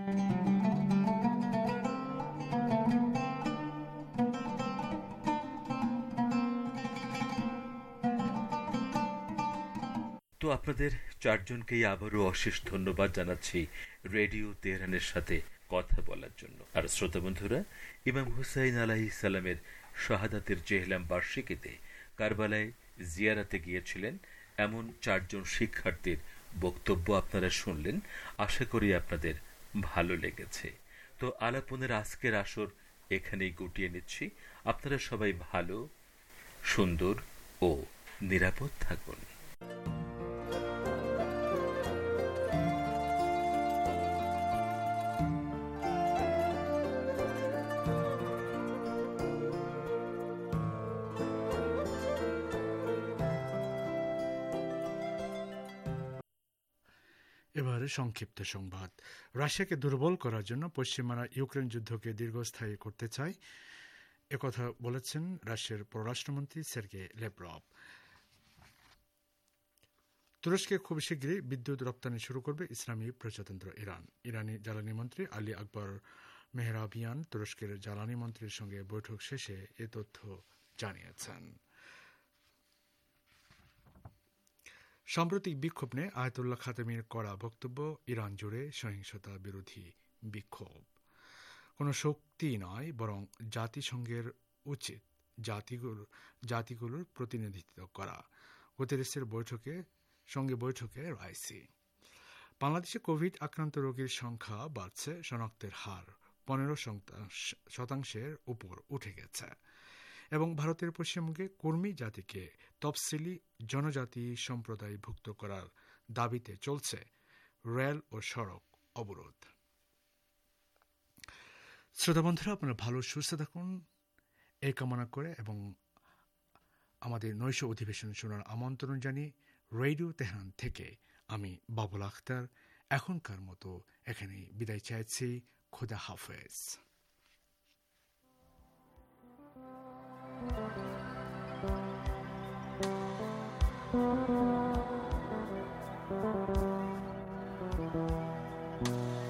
তো আপনাদের চারজনকেই আবারও অশেষ ধন্যবাদ জানাচ্ছি রেডিও তেহরানের সাথে কথা বলার জন্য। আর শ্রোতা বন্ধুরা, ইমাম হুসাইন আলাইহিস সালামের শাহাদাতের জেহলাম বার্ষিকীতে কারবালায় জিয়ারাতে গিয়েছিলেন এমন চারজন শিক্ষার্থীর বক্তব্য আপনারা শুনলেন। আশা করি আপনাদের ভালো লেগেছে। তো আলাপনের আজকের আসর এখানেই গুটিয়ে নিচ্ছি। আপনারা সবাই ভালো, সুন্দর ও নিরাপদ থাকুন। এবারে সংক্ষিপ্ত সংবাদ। রাশিয়াকে দুর্বল করার জন্য পশ্চিমারা ইউক্রেন যুদ্ধকে দীর্ঘস্থায়ী করতে চায়, একথা বলেছেন রাশিয়ার পররাষ্ট্রমন্ত্রী সের্গেই ল্যাভরভ। তুরস্কে খুব শীঘ্রই বিদ্যুৎ রপ্তানি শুরু করবে ইসলামী প্রজাতন্ত্র ইরান। ইরানি জ্বালানি মন্ত্রী আলী আকবর মেহরাবিয়ান তুরস্কের জ্বালানি মন্ত্রীর সঙ্গে বৈঠক শেষে এ তথ্য জানিয়েছেন। সাম্প্রতিক বিক্ষোভ নিয়ে আয়াতুল্লাহ খাতেমির কড়া বক্তব্য, ইরান জুড়ে সহিংসতা বিরোধী বিক্ষোভ কোনো শক্তি নয়, বরং জাতিসংঘের উচিত জাতিগুলো জাতিগুলোর প্রতিনিধিত্ব করা। গুতেরেসের বৈঠকে সঙ্গে বৈঠকে রাইসি। বাংলাদেশে কোভিড আক্রান্ত রোগীর সংখ্যা বাড়ছে, শনাক্তের হার পনেরো শতাংশের উপর উঠে গেছে এবং ভারতের পশ্চিমবঙ্গে কর্মী জাতিকে তফসিলি জনজাতি সম্প্রদায়ভুক্ত করার দাবিতে চলছে রেল ও সড়ক অবরোধ। শ্রোতা বন্ধুরা, আপনারা ভালো সুস্থ থাকুন এই কামনা করে এবং আমাদের নৈশ অধিবেশন শোনার আমন্ত্রণ জানিয়ে রেডিও তেহরান থেকে আমি বাবুল আখতার এখনকার মতো এখানে বিদায় চাইছি। খোদা হাফেজ। Thank you.